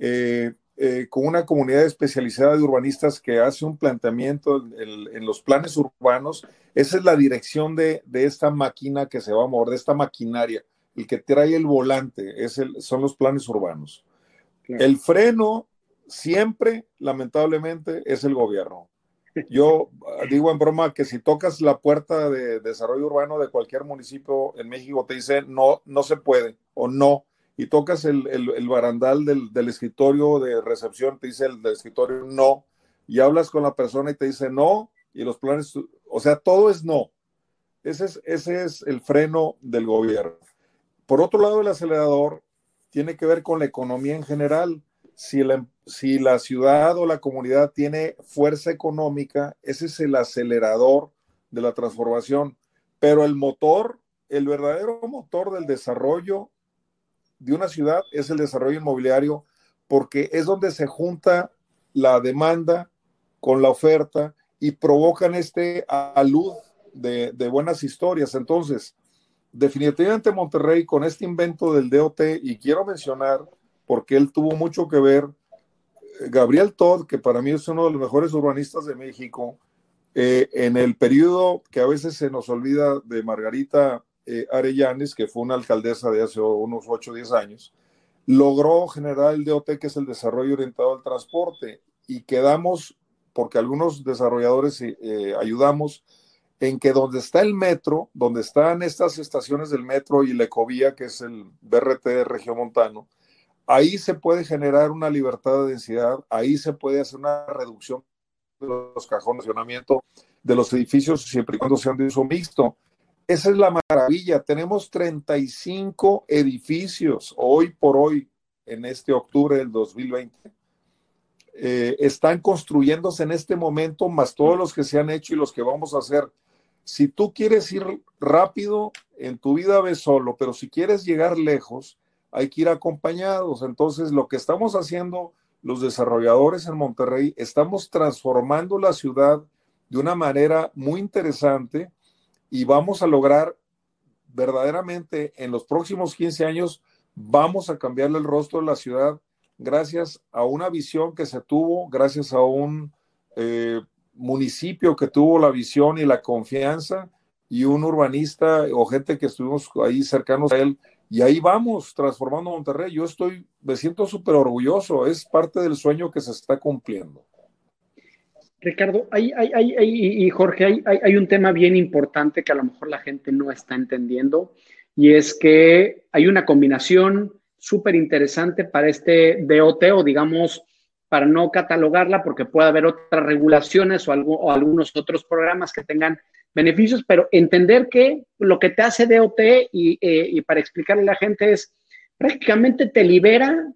con una comunidad especializada de urbanistas que hace un planteamiento en los planes urbanos. Esa es la dirección de esta máquina que se va a mover, de esta maquinaria. El que trae el volante son los planes urbanos. Claro. El freno siempre, lamentablemente, es el gobierno. Yo digo en broma que si tocas la puerta de desarrollo urbano de cualquier municipio en México, te dice no, no se puede o no. Y tocas el barandal del escritorio de recepción, te dice el del escritorio no. Y hablas con la persona y te dice no. Y los planes, o sea, todo es no. Ese es el freno del gobierno. Por otro lado, el acelerador tiene que ver con la economía en general. Si la ciudad o la comunidad tiene fuerza económica, ese es el acelerador de la transformación. Pero el verdadero motor del desarrollo de una ciudad es el desarrollo inmobiliario, porque es donde se junta la demanda con la oferta y provocan alud de buenas historias. Entonces, definitivamente Monterrey, con este invento del DOT, y quiero mencionar, porque él tuvo mucho que ver, Gabriel Todd, que para mí es uno de los mejores urbanistas de México, en el periodo que a veces se nos olvida de Margarita Arellanes, que fue una alcaldesa de hace unos 8 o 10 años, logró generar el DOT, que es el desarrollo orientado al transporte, y quedamos, porque algunos desarrolladores ayudamos, en que donde está el metro, donde están estas estaciones del metro y la ecovía, que es el BRT regiomontano, ahí se puede generar una libertad de densidad, ahí se puede hacer una reducción de los cajones de estacionamiento de los edificios, siempre y cuando sean de uso mixto. Esa es la maravilla. Tenemos 35 edificios hoy por hoy, en este octubre del 2020. Están construyéndose en este momento, más todos los que se han hecho y los que vamos a hacer. Si tú quieres ir rápido, en tu vida ves solo, pero si quieres llegar lejos, hay que ir acompañados. Entonces, lo que estamos haciendo los desarrolladores en Monterrey, estamos transformando la ciudad de una manera muy interesante y vamos a lograr verdaderamente en los próximos 15 años, vamos a cambiarle el rostro de la ciudad gracias a una visión que se tuvo, gracias a un municipio que tuvo la visión y la confianza y un urbanista o gente que estuvimos ahí cercanos a él, y ahí vamos transformando Monterrey. Me siento súper orgulloso, es parte del sueño que se está cumpliendo. Ricardo, y Jorge, hay un tema bien importante que a lo mejor la gente no está entendiendo, y es que hay una combinación súper interesante para este DOT, o digamos, para no catalogarla, porque puede haber otras regulaciones o algunos otros programas que tengan beneficios, pero entender que lo que te hace DOT y para explicarle a la gente es prácticamente te libera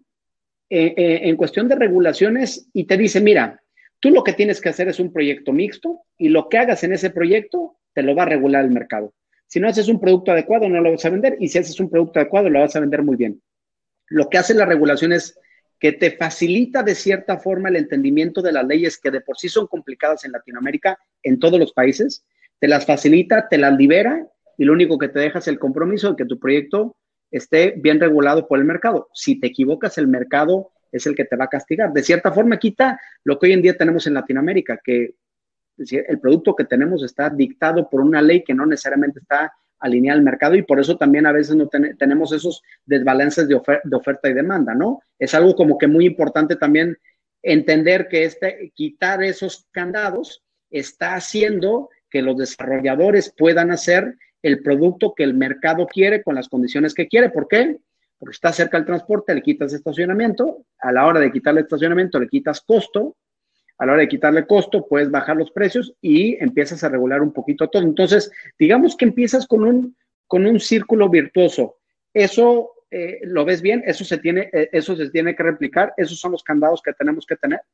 en cuestión de regulaciones y te dice, mira, tú lo que tienes que hacer es un proyecto mixto y lo que hagas en ese proyecto te lo va a regular el mercado. Si no haces un producto adecuado, no lo vas a vender, y si haces un producto adecuado, lo vas a vender muy bien. Lo que hace la regulación es que te facilita de cierta forma el entendimiento de las leyes que de por sí son complicadas en Latinoamérica, en todos los países, te las facilita, te las libera, y lo único que te deja es el compromiso de que tu proyecto esté bien regulado por el mercado. Si te equivocas, el mercado es el que te va a castigar. De cierta forma, quita lo que hoy en día tenemos en Latinoamérica, que el producto que tenemos está dictado por una ley que no necesariamente está alineada al mercado, y por eso también a veces no tenemos esos desbalances de oferta y demanda, ¿no? Es algo como que muy importante también entender que quitar esos candados está haciendo que los desarrolladores puedan hacer el producto que el mercado quiere con las condiciones que quiere. ¿Por qué? Porque está cerca del transporte, le quitas estacionamiento, a la hora de quitarle estacionamiento le quitas costo, a la hora de quitarle costo puedes bajar los precios y empiezas a regular un poquito todo. Entonces, digamos que empiezas con un círculo virtuoso. Eso lo ves bien, eso se tiene que replicar, esos son los candados que tenemos que tener.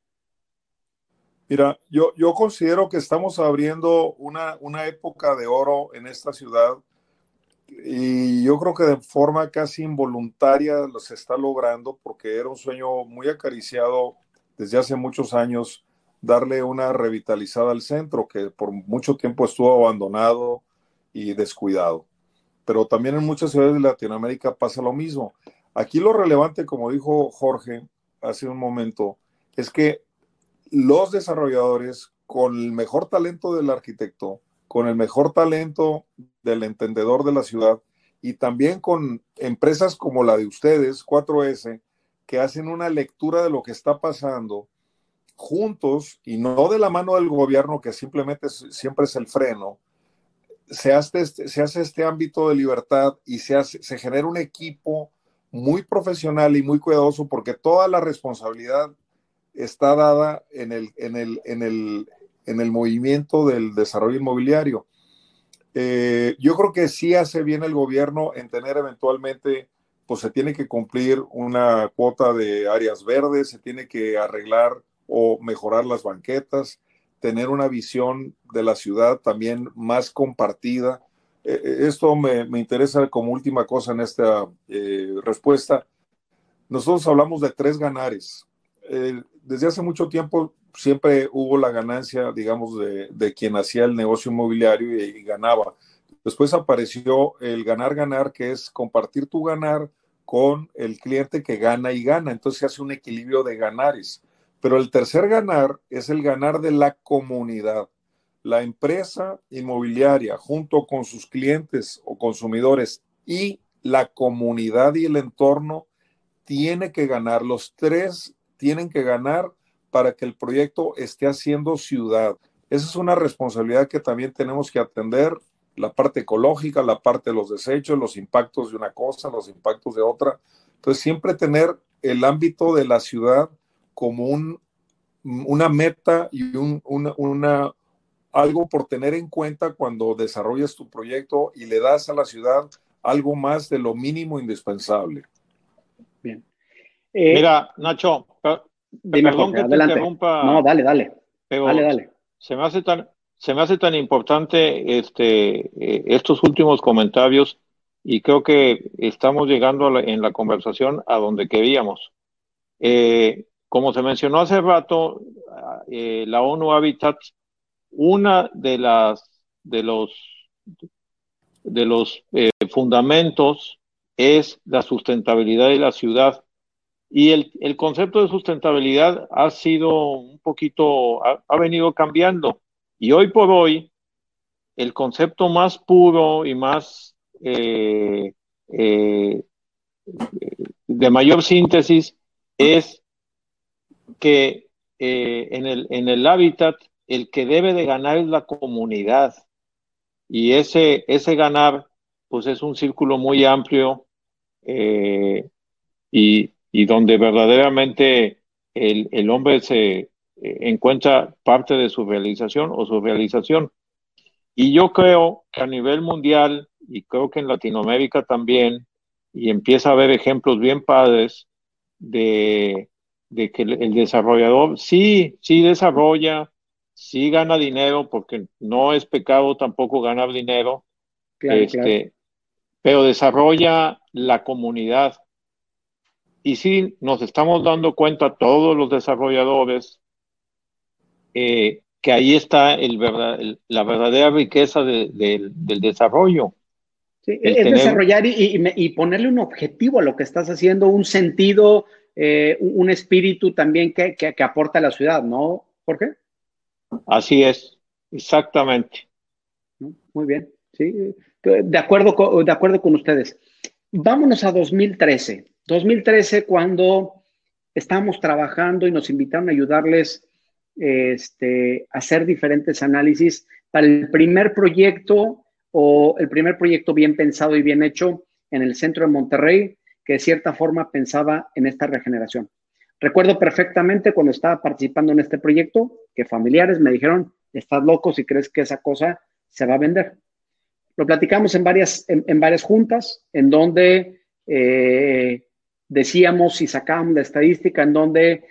Mira, yo considero que estamos abriendo una época de oro en esta ciudad, y yo creo que de forma casi involuntaria se está logrando porque era un sueño muy acariciado desde hace muchos años, darle una revitalizada al centro que por mucho tiempo estuvo abandonado y descuidado. Pero también en muchas ciudades de Latinoamérica pasa lo mismo. Aquí lo relevante, como dijo Jorge hace un momento, es que los desarrolladores, con el mejor talento del arquitecto, con el mejor talento del entendedor de la ciudad y también con empresas como la de ustedes, 4S, que hacen una lectura de lo que está pasando juntos y no de la mano del gobierno, que simplemente siempre es el freno. Se hace este ámbito de libertad y se genera un equipo muy profesional y muy cuidadoso porque toda la responsabilidad está dada en el movimiento del desarrollo inmobiliario. Yo creo que sí hace bien el gobierno en tener eventualmente, pues se tiene que cumplir una cuota de áreas verdes, se tiene que arreglar o mejorar las banquetas, tener una visión de la ciudad también más compartida. Esto me interesa como última cosa en esta respuesta. Nosotros hablamos de 3 ganares. Desde hace mucho tiempo siempre hubo la ganancia, digamos, de quien hacía el negocio inmobiliario y ganaba. Después apareció el ganar-ganar, que es compartir tu ganar con el cliente que gana y gana. Entonces se hace un equilibrio de ganares. Pero el tercer ganar es el ganar de la comunidad. La empresa inmobiliaria, junto con sus clientes o consumidores y la comunidad y el entorno, tiene que ganar. Los 3 tienen que ganar para que el proyecto esté haciendo ciudad. Esa es una responsabilidad que también tenemos que atender, la parte ecológica, la parte de los desechos, los impactos de una cosa, los impactos de otra. Entonces, siempre tener el ámbito de la ciudad como una meta y algo por tener en cuenta cuando desarrollas tu proyecto y le das a la ciudad algo más de lo mínimo indispensable. Bien. Mira, Nacho, dime, perdón Jorge, que te adelante. interrumpa. No, dale. Pero dale. se me hace tan importante estos últimos comentarios y creo que estamos llegando en la conversación a donde queríamos. Como se mencionó hace rato, la ONU Habitat, una de los fundamentos es la sustentabilidad de la ciudad. Y el concepto de sustentabilidad ha sido un poquito, ha venido cambiando. Y hoy por hoy, el concepto más puro y más de mayor síntesis es que en el hábitat el que debe de ganar es la comunidad. Y ese ganar, pues es un círculo muy amplio y donde verdaderamente el hombre se encuentra parte de su realización o su realización. Y yo creo que a nivel mundial, y creo que en Latinoamérica también, y empieza a haber ejemplos bien padres de que el desarrollador sí desarrolla, sí gana dinero, porque no es pecado tampoco ganar dinero, Claro, claro. pero desarrolla la comunidad. Y sí nos estamos dando cuenta todos los desarrolladores que ahí está la verdadera riqueza del desarrollo. Sí, El es tener, desarrollar y ponerle un objetivo a lo que estás haciendo, un sentido, un espíritu también que aporta a la ciudad, ¿no, Jorge? así es, exactamente. ¿No? Muy bien, sí, de acuerdo con ustedes. Vámonos a 2013. 2013, cuando estábamos trabajando y nos invitaron a ayudarles a hacer diferentes análisis para el primer proyecto o el primer proyecto bien pensado y bien hecho en el centro de Monterrey, que de cierta forma pensaba en esta regeneración. Recuerdo perfectamente cuando estaba participando en este proyecto que familiares me dijeron, estás loco si crees que esa cosa se va a vender. Lo platicamos en varias juntas, en donde decíamos y sacábamos la estadística, en donde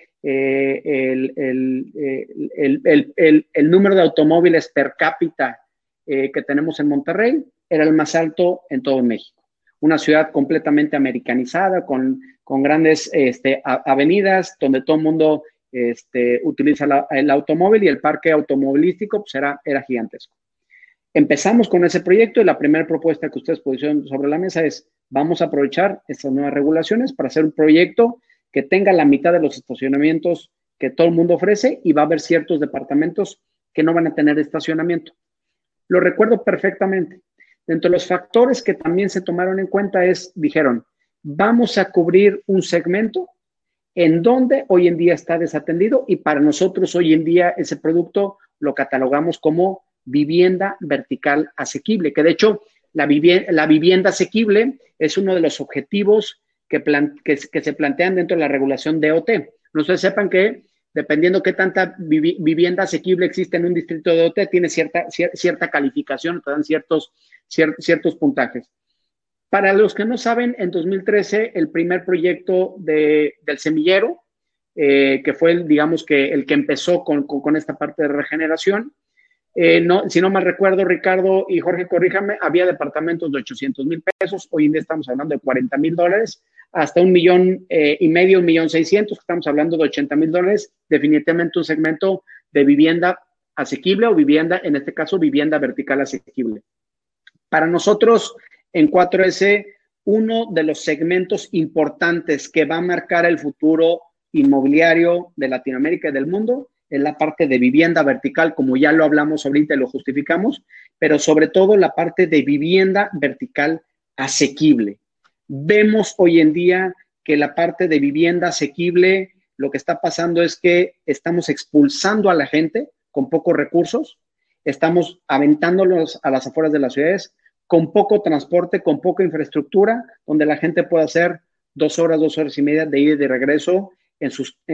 el número de automóviles per cápita que tenemos en Monterrey era el más alto en todo México. Una ciudad completamente americanizada, con grandes avenidas, donde todo el mundo utiliza el automóvil, y el parque automovilístico pues era gigantesco. Empezamos con ese proyecto y la primera propuesta que ustedes pusieron sobre la mesa es: vamos a aprovechar estas nuevas regulaciones para hacer un proyecto que tenga la mitad de los estacionamientos que todo el mundo ofrece, y va a haber ciertos departamentos que no van a tener estacionamiento. Lo recuerdo perfectamente. Dentro de los factores que también se tomaron en cuenta dijeron, vamos a cubrir un segmento en donde hoy en día está desatendido, y para nosotros hoy en día ese producto lo catalogamos como vivienda vertical asequible, que de hecho la vivienda asequible es uno de los objetivos que se plantean dentro de la regulación DOT. No ustedes sepan que dependiendo qué tanta vivienda asequible existe en un distrito de DOT, tiene cierta calificación, te dan ciertos puntajes. Para los que no saben, en 2013 el primer proyecto del semillero, que fue digamos que el que empezó con esta parte de regeneración, si no mal recuerdo, Ricardo y Jorge, corríjame, había departamentos de 800,000 pesos, hoy en día estamos hablando de $40,000, hasta $1,500,000, $1,600,000, estamos hablando de $80,000, definitivamente un segmento de vivienda asequible, o vivienda, en este caso, vivienda vertical asequible. Para nosotros, en 4S, uno de los segmentos importantes que va a marcar el futuro inmobiliario de Latinoamérica y del mundo es la parte de vivienda vertical, como ya lo hablamos ahorita y lo justificamos, pero sobre todo la parte de vivienda vertical asequible. Vemos hoy en día que la parte de vivienda asequible, lo que está pasando es que estamos expulsando a la gente con pocos recursos, estamos aventándolos a las afueras de las ciudades, con poco transporte, con poca infraestructura, donde la gente puede hacer 2 horas, 2 horas y media de ida y de regreso en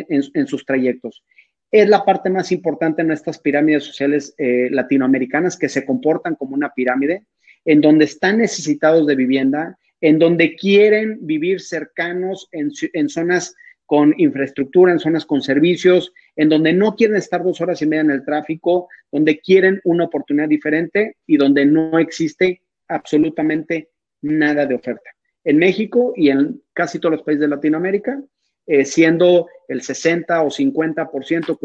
sus trayectos. Es la parte más importante en estas pirámides sociales latinoamericanas, que se comportan como una pirámide, en donde están necesitados de vivienda, en donde quieren vivir cercanos en zonas con infraestructura, en zonas con servicios, en donde no quieren estar 2 horas y media en el tráfico, donde quieren una oportunidad diferente y donde no existe absolutamente nada de oferta. En México y en casi todos los países de Latinoamérica, siendo el 60 o 50%,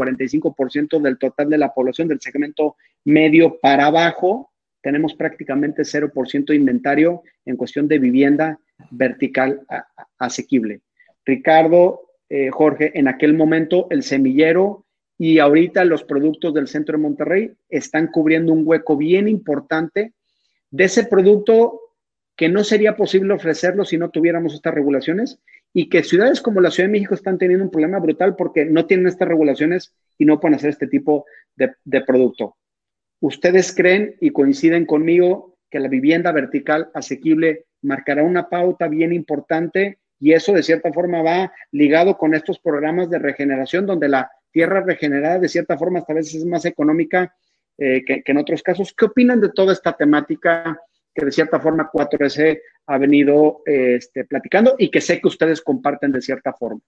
45% del total de la población del segmento medio para abajo, tenemos prácticamente 0% de inventario en cuestión de vivienda vertical asequible. Ricardo, Jorge, en aquel momento el semillero y ahorita los productos del centro de Monterrey están cubriendo un hueco bien importante de ese producto que no sería posible ofrecerlo si no tuviéramos estas regulaciones, y que ciudades como la Ciudad de México están teniendo un problema brutal porque no tienen estas regulaciones y no pueden hacer este tipo de producto. ¿Ustedes creen y coinciden conmigo que la vivienda vertical asequible marcará una pauta bien importante, y eso de cierta forma va ligado con estos programas de regeneración, donde la tierra regenerada de cierta forma hasta a veces es más económica que en otros casos? ¿Qué opinan de toda esta temática que de cierta forma 4S ha venido platicando y que sé que ustedes comparten de cierta forma?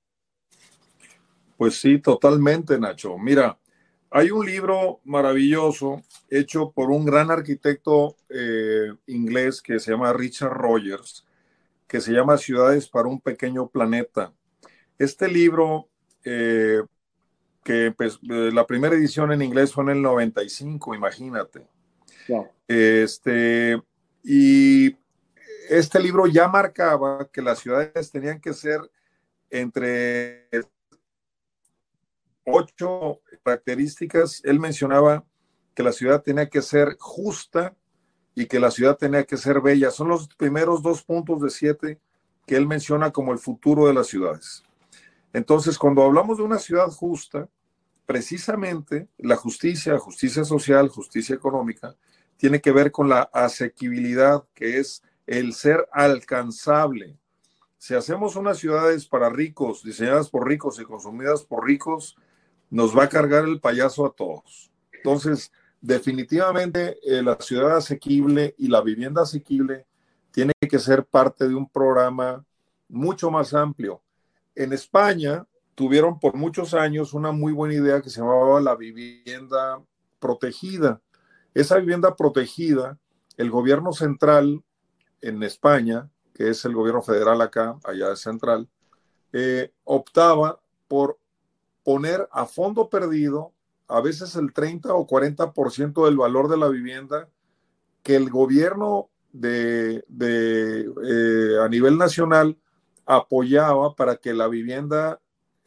Pues sí, totalmente, Nacho. Mira, hay un libro maravilloso hecho por un gran arquitecto inglés que se llama Richard Rogers, que se llama Ciudades para un pequeño planeta. Este libro, la primera edición en inglés fue en el 95, imagínate. Wow. Y este libro ya marcaba que las ciudades tenían que ser entre 8 características. Él mencionaba que la ciudad tenía que ser justa y que la ciudad tenía que ser bella. Son los primeros 2 puntos de 7 que él menciona como el futuro de las ciudades. Entonces, cuando hablamos de una ciudad justa, precisamente la justicia social, justicia económica, tiene que ver con la asequibilidad, que es el ser alcanzable. Si hacemos unas ciudades para ricos, diseñadas por ricos y consumidas por ricos, nos va a cargar el payaso a todos. Entonces, definitivamente la ciudad asequible y la vivienda asequible tiene que ser parte de un programa mucho más amplio. En España tuvieron por muchos años una muy buena idea que se llamaba la vivienda protegida. Esa vivienda protegida el gobierno central en España, que es el gobierno federal acá, allá es central, optaba por poner a fondo perdido a veces el 30 o 40% del valor de la vivienda que el gobierno a nivel nacional apoyaba para que la vivienda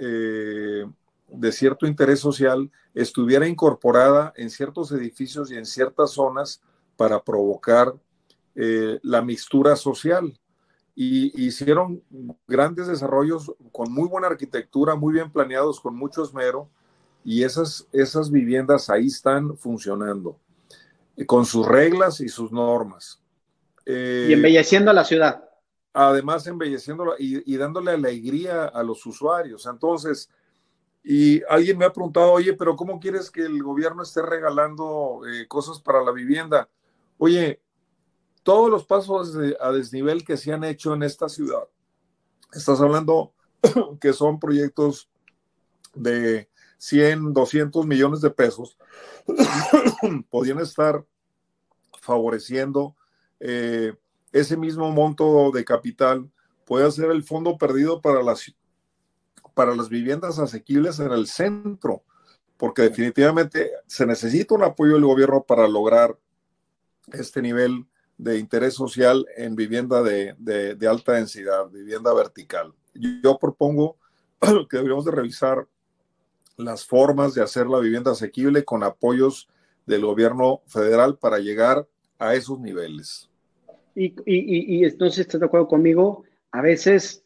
de cierto interés social estuviera incorporada en ciertos edificios y en ciertas zonas para provocar la mixtura social. Y hicieron grandes desarrollos con muy buena arquitectura, muy bien planeados, con mucho esmero, y esas viviendas ahí están funcionando, con sus reglas y sus normas. Y embelleciendo la ciudad. Además, embelleciéndola y dándole alegría a los usuarios. Entonces, y alguien me ha preguntado, oye, pero ¿cómo quieres que el gobierno esté regalando cosas para la vivienda? Oye, todos los pasos a desnivel que se han hecho en esta ciudad, estás hablando que son proyectos de 100, 200 millones de pesos, podrían estar favoreciendo ese mismo monto de capital, puede ser el fondo perdido para las viviendas asequibles en el centro, porque definitivamente se necesita un apoyo del gobierno para lograr este nivel de interés social en vivienda de alta densidad, vivienda vertical. Yo propongo que deberíamos de revisar las formas de hacer la vivienda asequible con apoyos del gobierno federal para llegar a esos niveles. Y entonces, ¿estás de acuerdo conmigo? A veces,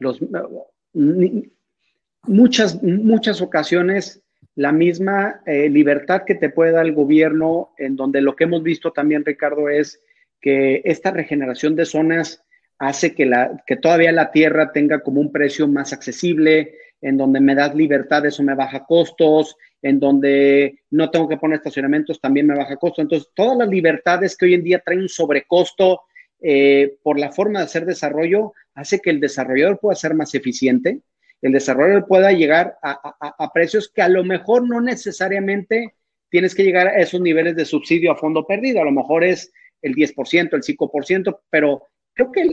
muchas ocasiones, la misma libertad que te puede dar el gobierno, en donde lo que hemos visto también, Ricardo, es que esta regeneración de zonas hace que todavía la tierra tenga como un precio más accesible, en donde me das libertad, eso me baja costos, en donde no tengo que poner estacionamientos, también me baja costos. Entonces, todas las libertades que hoy en día traen un sobrecosto por la forma de hacer desarrollo, hace que el desarrollador pueda ser más eficiente, el desarrollador pueda llegar a precios que a lo mejor no necesariamente tienes que llegar a esos niveles de subsidio a fondo perdido, a lo mejor es el 10%, el 5%, pero creo que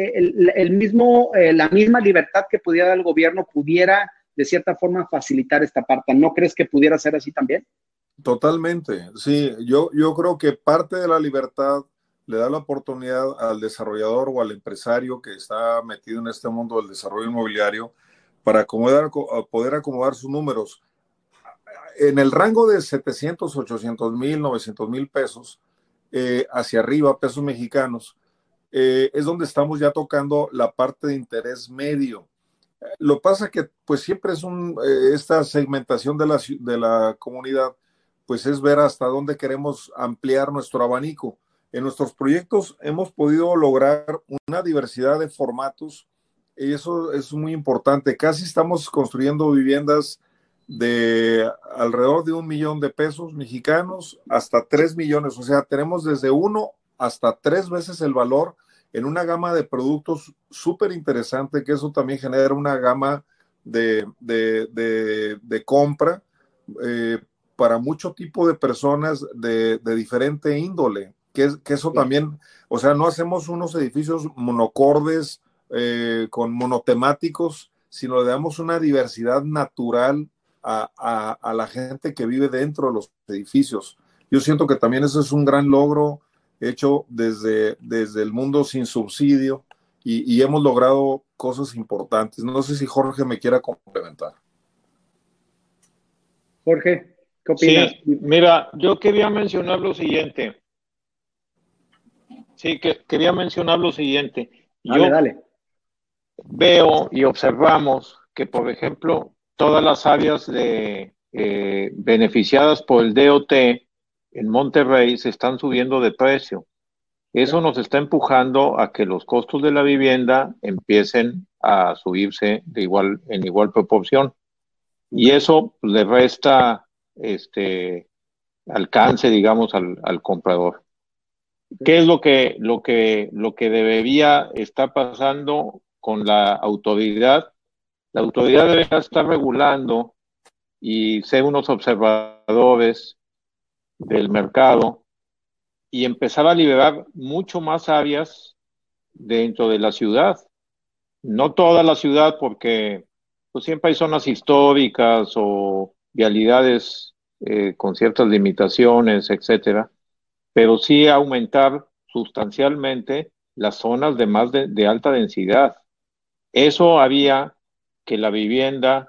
la misma libertad que pudiera dar el gobierno pudiera, de cierta forma, facilitar esta parte. ¿No crees que pudiera ser así también? Totalmente, sí. Yo creo que parte de la libertad le da la oportunidad al desarrollador o al empresario que está metido en este mundo del desarrollo inmobiliario para poder acomodar sus números. En el rango de 700, 800,000, 900,000 pesos hacia arriba, pesos mexicanos, es donde estamos ya tocando la parte de interés medio. Lo pasa que pues siempre es esta segmentación de la comunidad, pues es ver hasta dónde queremos ampliar nuestro abanico. En nuestros proyectos hemos podido lograr una diversidad de formatos y eso es muy importante. Casi estamos construyendo viviendas de alrededor de 1,000,000 de pesos mexicanos hasta 3 millones. O sea, tenemos desde 1 hasta 3 veces el valor en una gama de productos súper interesante, que eso también genera una gama de compra para mucho tipo de personas de diferente índole, que eso también, o sea, no hacemos unos edificios monocordes con monotemáticos, sino le damos una diversidad natural a la gente que vive dentro de los edificios. Yo siento que también eso es un gran logro hecho desde el mundo sin subsidio y hemos logrado cosas importantes. No sé si Jorge me quiera complementar. Jorge, ¿qué opinas? Sí, mira, yo quería mencionar lo siguiente. Quería mencionar lo siguiente. Dale. Veo y observamos que, por ejemplo, todas las áreas beneficiadas por el DOT en Monterrey se están subiendo de precio. Eso nos está empujando a que los costos de la vivienda empiecen a subirse en igual proporción. Y eso le resta alcance, digamos, al comprador. ¿Qué es lo que debería estar pasando con la autoridad? La autoridad debería estar regulando y ser unos observadores del mercado y empezar a liberar mucho más áreas dentro de la ciudad. No toda la ciudad, porque pues, siempre hay zonas históricas o vialidades con ciertas limitaciones, etcétera, pero sí aumentar sustancialmente las zonas de alta densidad. Eso haría que la vivienda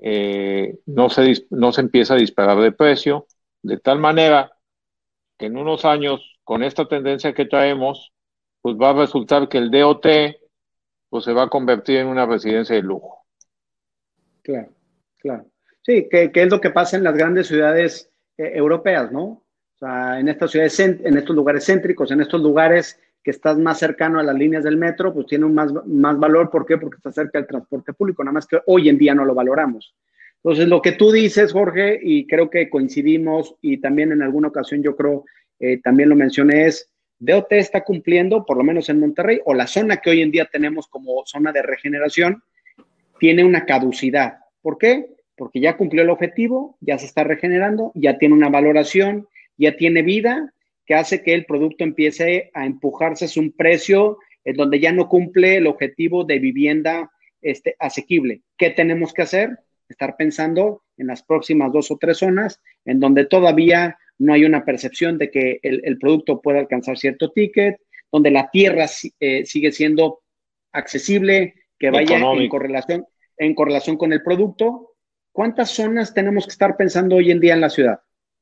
no se empiece a disparar de precio, de tal manera que en unos años, con esta tendencia que traemos, pues va a resultar que el DOT pues se va a convertir en una residencia de lujo. Claro, claro. Sí, que es lo que pasa en las grandes ciudades europeas, ¿no? O sea, en estas ciudades, en estos lugares céntricos, en estos lugares que estás más cercano a las líneas del metro, pues tiene más valor. ¿Por qué? Porque está cerca del transporte público, nada más que hoy en día no lo valoramos. Entonces, lo que tú dices, Jorge, y creo que coincidimos, y también en alguna ocasión yo creo, también lo mencioné, es DOT está cumpliendo, por lo menos en Monterrey, o la zona que hoy en día tenemos como zona de regeneración, tiene una caducidad. ¿Por qué? Porque ya cumplió el objetivo, ya se está regenerando, ya tiene una valoración, ya tiene vida, que hace que el producto empiece a empujarse a un precio en donde ya no cumple el objetivo de vivienda asequible. ¿Qué tenemos que hacer? Estar pensando en las próximas 2 o 3 zonas en donde todavía no hay una percepción de que el producto puede alcanzar cierto ticket, donde la tierra sigue siendo accesible, que vaya en correlación con el producto. ¿Cuántas zonas tenemos que estar pensando hoy en día en la ciudad?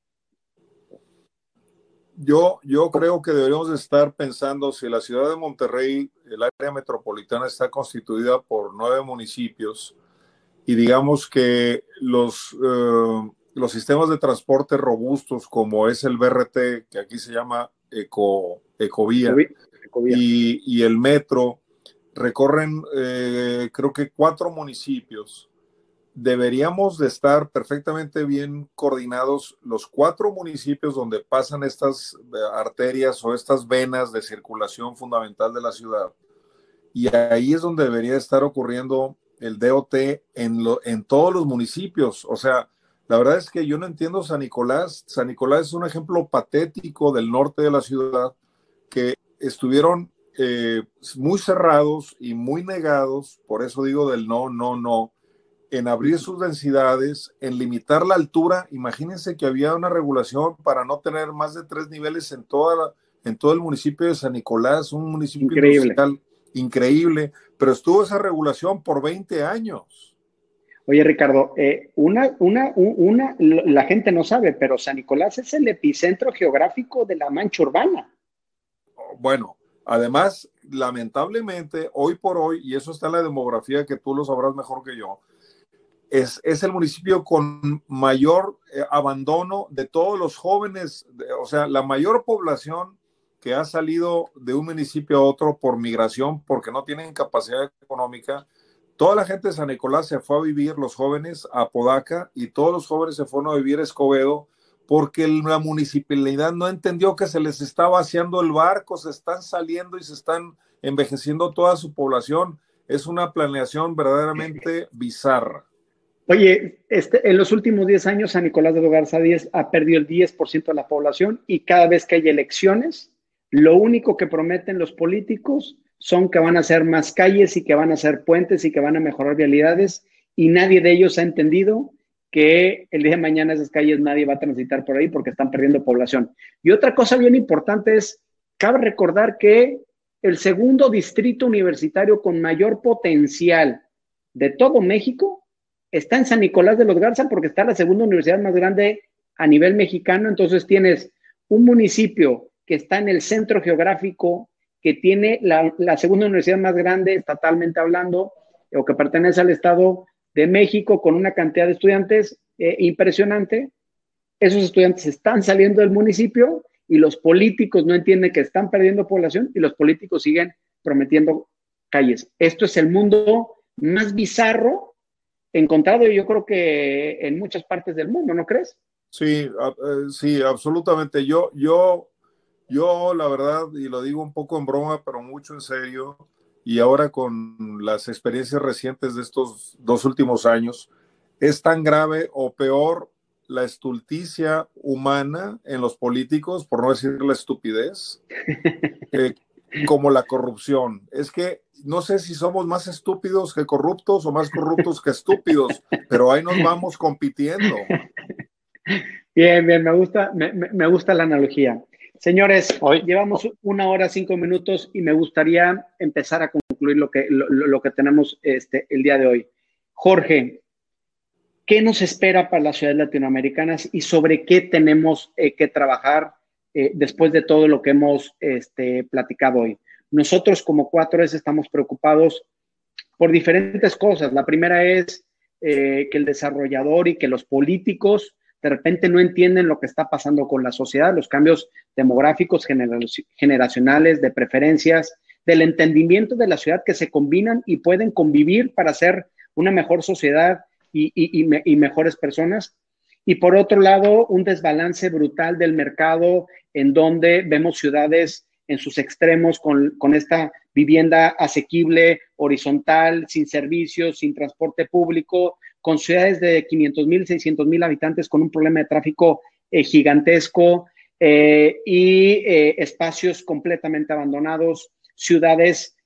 Yo creo que deberíamos estar pensando, si la ciudad de Monterrey, el área metropolitana, está constituida por 9 municipios, y digamos que los sistemas de transporte robustos, como es el BRT, que aquí se llama Ecovía, y el metro, recorren creo que 4 municipios. Deberíamos de estar perfectamente bien coordinados los 4 municipios donde pasan estas arterias o estas venas de circulación fundamental de la ciudad. Y ahí es donde debería estar ocurriendo el DOT en todos los municipios. O sea, la verdad es que yo no entiendo San Nicolás. San Nicolás es un ejemplo patético del norte de la ciudad, que estuvieron muy cerrados y muy negados, por eso digo del no, en abrir sus densidades, en limitar la altura. Imagínense que había una regulación para no tener más de 3 niveles en todo el municipio de San Nicolás, un municipio industrial increíble, pero estuvo esa regulación por 20 años. Oye, Ricardo, la gente no sabe, pero San Nicolás es el epicentro geográfico de la mancha urbana. Bueno, además, lamentablemente, hoy por hoy, y eso está en la demografía que tú lo sabrás mejor que yo, es el municipio con mayor abandono de todos los jóvenes, o sea, la mayor población que ha salido de un municipio a otro por migración, porque no tienen capacidad económica. Toda la gente de San Nicolás se fue a vivir, los jóvenes, a Apodaca, y todos los jóvenes se fueron a vivir a Escobedo, porque la municipalidad no entendió que se les está vaciando el barco, se están saliendo y se están envejeciendo toda su población. Es una planeación verdaderamente bizarra. Oye, en los últimos 10 años San Nicolás de los Garza ha perdido el 10% de la población, y cada vez que hay elecciones, lo único que prometen los políticos son que van a hacer más calles y que van a hacer puentes y que van a mejorar vialidades, y nadie de ellos ha entendido que el día de mañana esas calles nadie va a transitar por ahí porque están perdiendo población. Y otra cosa bien importante es, cabe recordar que el segundo distrito universitario con mayor potencial de todo México está en San Nicolás de los Garza, porque está la segunda universidad más grande a nivel mexicano. Entonces tienes un municipio que está en el centro geográfico, que tiene la segunda universidad más grande estatalmente hablando, o que pertenece al Estado de México, con una cantidad de estudiantes impresionante. Esos estudiantes están saliendo del municipio y los políticos no entienden que están perdiendo población, y los políticos siguen prometiendo calles. Esto es el mundo más bizarro encontrado, yo creo que en muchas partes del mundo, ¿no crees? Sí, sí, absolutamente. Yo la verdad, y lo digo un poco en broma, pero mucho en serio, y ahora con las experiencias recientes de estos 2 últimos años, es tan grave o peor la estulticia humana en los políticos, por no decir la estupidez, como la corrupción. Es que no sé si somos más estúpidos que corruptos o más corruptos que estúpidos, pero ahí nos vamos compitiendo. Bien, me gusta la analogía. Señores, llevamos 1 hora 5 minutos y me gustaría empezar a concluir lo que tenemos el día de hoy. Jorge, ¿qué nos espera para las ciudades latinoamericanas y sobre qué tenemos que trabajar después de todo lo que hemos platicado hoy? Nosotros como 4S estamos preocupados por diferentes cosas. La primera es que el desarrollador y que los políticos de repente no entienden lo que está pasando con la sociedad, los cambios demográficos, generacionales, de preferencias, del entendimiento de la ciudad que se combinan y pueden convivir para hacer una mejor sociedad y mejores personas. Y por otro lado, un desbalance brutal del mercado en donde vemos ciudades en sus extremos con esta vivienda asequible, horizontal, sin servicios, sin transporte público, con ciudades de 500,000, 600,000 habitantes con un problema de tráfico gigantesco y espacios completamente abandonados, ciudades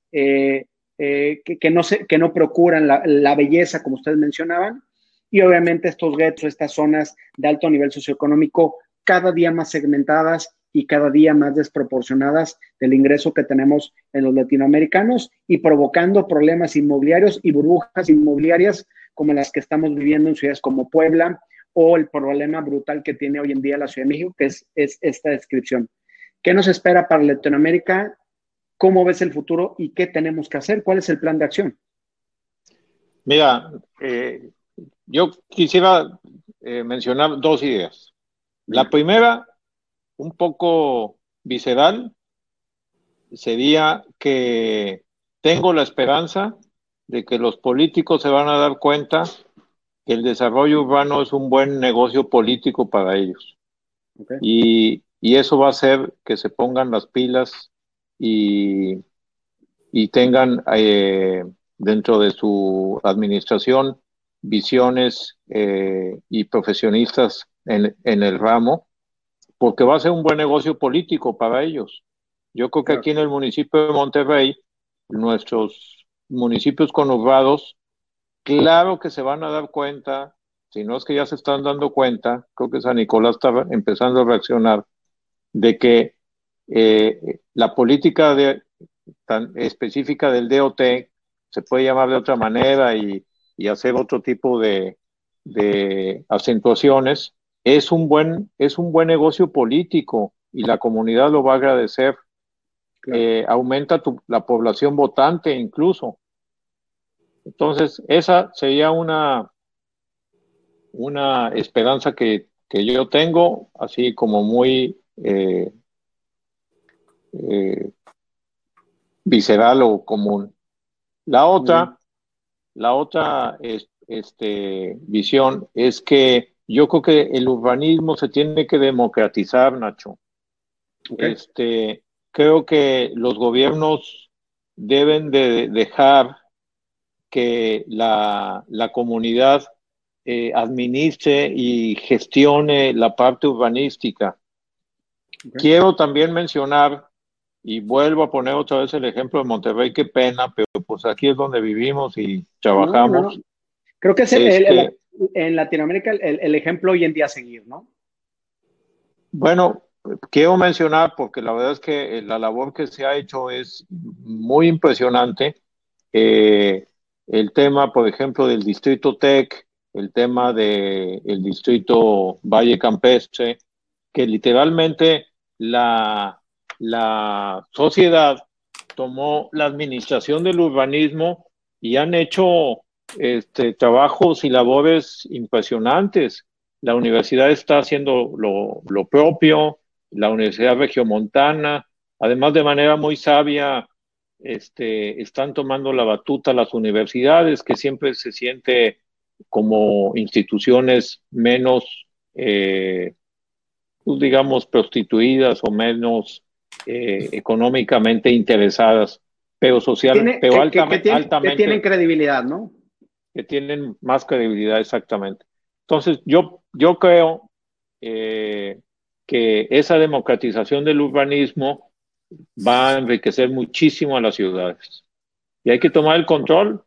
que no procuran la belleza, como ustedes mencionaban, y obviamente estos guetos, estas zonas de alto nivel socioeconómico, cada día más segmentadas y cada día más desproporcionadas del ingreso que tenemos en los latinoamericanos y provocando problemas inmobiliarios y burbujas inmobiliarias como las que estamos viviendo en ciudades como Puebla o el problema brutal que tiene hoy en día la Ciudad de México, que es esta descripción. ¿Qué nos espera para Latinoamérica? ¿Cómo ves el futuro y qué tenemos que hacer? ¿Cuál es el plan de acción? Mira, yo quisiera mencionar 2 ideas. La primera, un poco visceral, sería que tengo la esperanza de que los políticos se van a dar cuenta que el desarrollo urbano es un buen negocio político para ellos. Okay. Y eso va a hacer que se pongan las pilas y tengan dentro de su administración visiones y profesionistas en el ramo, porque va a ser un buen negocio político para ellos. Yo creo que aquí en el municipio de Monterrey, nuestros municipios conurbados, claro que se van a dar cuenta, si no es que ya se están dando cuenta, creo que San Nicolás está empezando a reaccionar, de que la política tan específica del DOT se puede llamar de otra manera y hacer otro tipo de acentuaciones, es un buen negocio político y la comunidad lo va a agradecer. Claro. Aumenta la población votante incluso. Entonces, esa sería una esperanza que yo tengo, así como muy visceral o común. La otra visión es que yo creo que el urbanismo se tiene que democratizar, Nacho. Okay. Creo que los gobiernos deben de dejar que la comunidad administre y gestione la parte urbanística. Okay. Quiero también mencionar, y vuelvo a poner otra vez el ejemplo de Monterrey, qué pena, pero pues aquí es donde vivimos y trabajamos. No. Creo que es en Latinoamérica el ejemplo hoy en día a seguir, ¿no? Bueno, quiero mencionar, porque la verdad es que la labor que se ha hecho es muy impresionante. El tema, por ejemplo, del Distrito Tec, el tema del Distrito Valle Campestre, que literalmente la sociedad tomó la administración del urbanismo y han hecho trabajos y labores impresionantes. La universidad está haciendo lo propio, la Universidad Regiomontana, además de manera muy sabia, están tomando la batuta las universidades, que siempre se siente como instituciones menos, digamos, prostituidas o menos económicamente interesadas, pero altamente. Que tienen credibilidad, ¿no? Que tienen más credibilidad, exactamente. Entonces, yo yo creo que esa democratización del urbanismo va a enriquecer muchísimo a las ciudades. Y hay que tomar el control.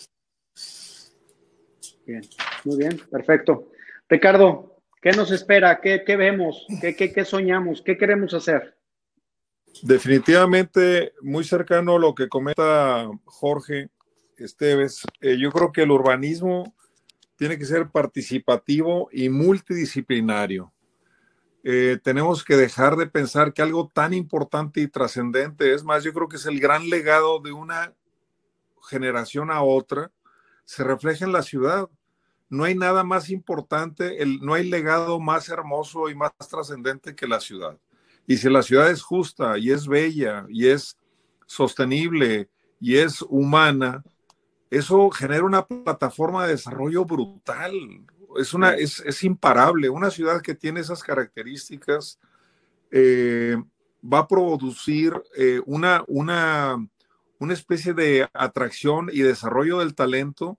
Bien, muy bien, perfecto. Ricardo, ¿qué nos espera? ¿Qué vemos? ¿Qué soñamos? ¿Qué queremos hacer? Definitivamente muy cercano a lo que comenta Jorge Esteves. Yo creo que el urbanismo tiene que ser participativo y multidisciplinario. Tenemos que dejar de pensar que algo tan importante y trascendente, es más, yo creo que es el gran legado de una generación a otra, se refleja en la ciudad. No hay nada más importante, no hay legado más hermoso y más trascendente que la ciudad. Y si la ciudad es justa y es bella y es sostenible y es humana, eso genera una plataforma de desarrollo brutal. Es imparable. Una ciudad que tiene esas características va a producir una especie de atracción y desarrollo del talento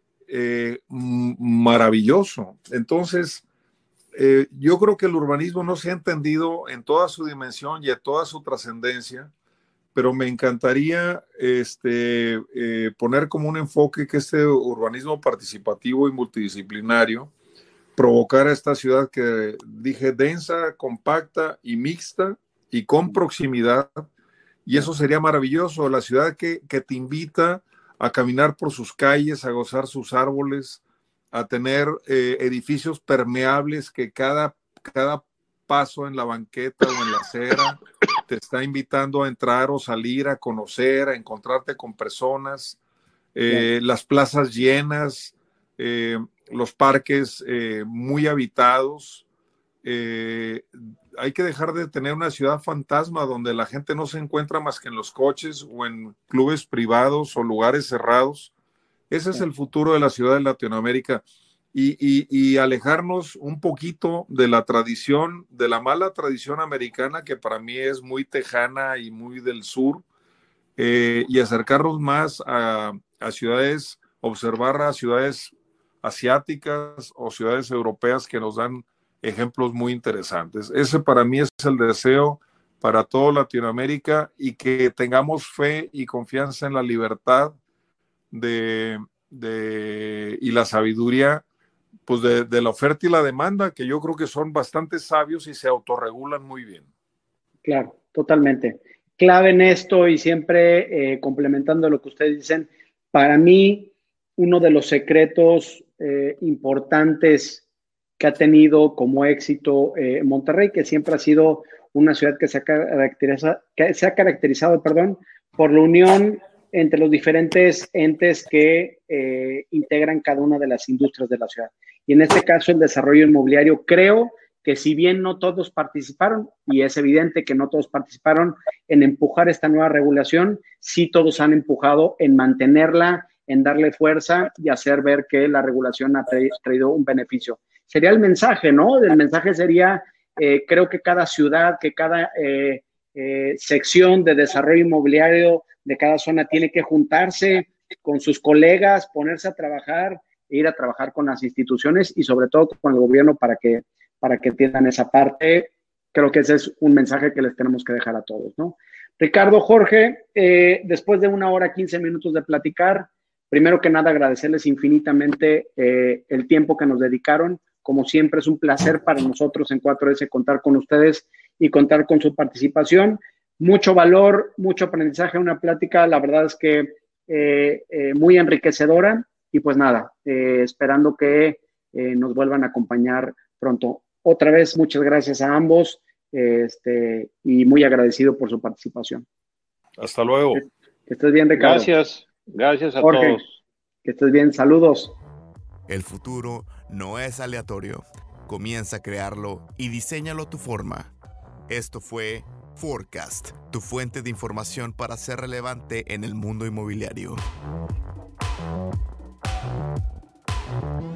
maravilloso. Entonces, yo creo que el urbanismo no se ha entendido en toda su dimensión y en toda su trascendencia, pero me encantaría poner como un enfoque que este urbanismo participativo y multidisciplinario provocara esta ciudad que dije densa, compacta y mixta y con proximidad, y eso sería maravilloso, la ciudad que te invita a caminar por sus calles, a gozar sus árboles, a tener edificios permeables que cada paso en la banqueta o en la acera te está invitando a entrar o salir, a conocer, a encontrarte con personas, las plazas llenas, los parques muy habitados. Hay que dejar de tener una ciudad fantasma donde la gente no se encuentra más que en los coches o en clubes privados o lugares cerrados. Ese es el futuro de la ciudad de Latinoamérica. Y alejarnos un poquito de la tradición, de la mala tradición americana, que para mí es muy tejana y muy del sur, y acercarnos más a ciudades, observar a ciudades asiáticas o ciudades europeas que nos dan ejemplos muy interesantes. Ese para mí es el deseo para toda Latinoamérica, y que tengamos fe y confianza en la libertad y la sabiduría, pues de la oferta y la demanda, que yo creo que son bastante sabios y se autorregulan muy bien. Claro, totalmente. Clave en esto, y siempre complementando lo que ustedes dicen, para mí uno de los secretos importantes que ha tenido como éxito Monterrey, que siempre ha sido una ciudad que se ha caracterizado, por la unión entre los diferentes entes que integran cada una de las industrias de la ciudad. Y en este caso, el desarrollo inmobiliario, creo que si bien no todos participaron, y es evidente que no todos participaron en empujar esta nueva regulación, sí todos han empujado en mantenerla, en darle fuerza y hacer ver que la regulación ha traído un beneficio. Sería el mensaje, ¿no? El mensaje sería, creo que cada ciudad, que cada sección de desarrollo inmobiliario de cada zona tiene que juntarse con sus colegas, ponerse a trabajar, e ir a trabajar con las instituciones y sobre todo con el gobierno para que entiendan esa parte. Creo que ese es un mensaje que les tenemos que dejar a todos, ¿no? Ricardo, Jorge, después de 1 hora 15 minutos de platicar, primero que nada agradecerles infinitamente el tiempo que nos dedicaron. Como siempre, es un placer para nosotros en 4S contar con ustedes y contar con su participación. Mucho valor, mucho aprendizaje, una plática, la verdad es que muy enriquecedora, y pues nada, esperando que nos vuelvan a acompañar pronto. Otra vez, muchas gracias a ambos y muy agradecido por su participación. Hasta luego. Que estés bien, Ricardo. Gracias a Jorge, todos. que estés bien, saludos. El futuro no es aleatorio. Comienza a crearlo y diséñalo a tu forma. Esto fue Forecast, tu fuente de información para ser relevante en el mundo inmobiliario.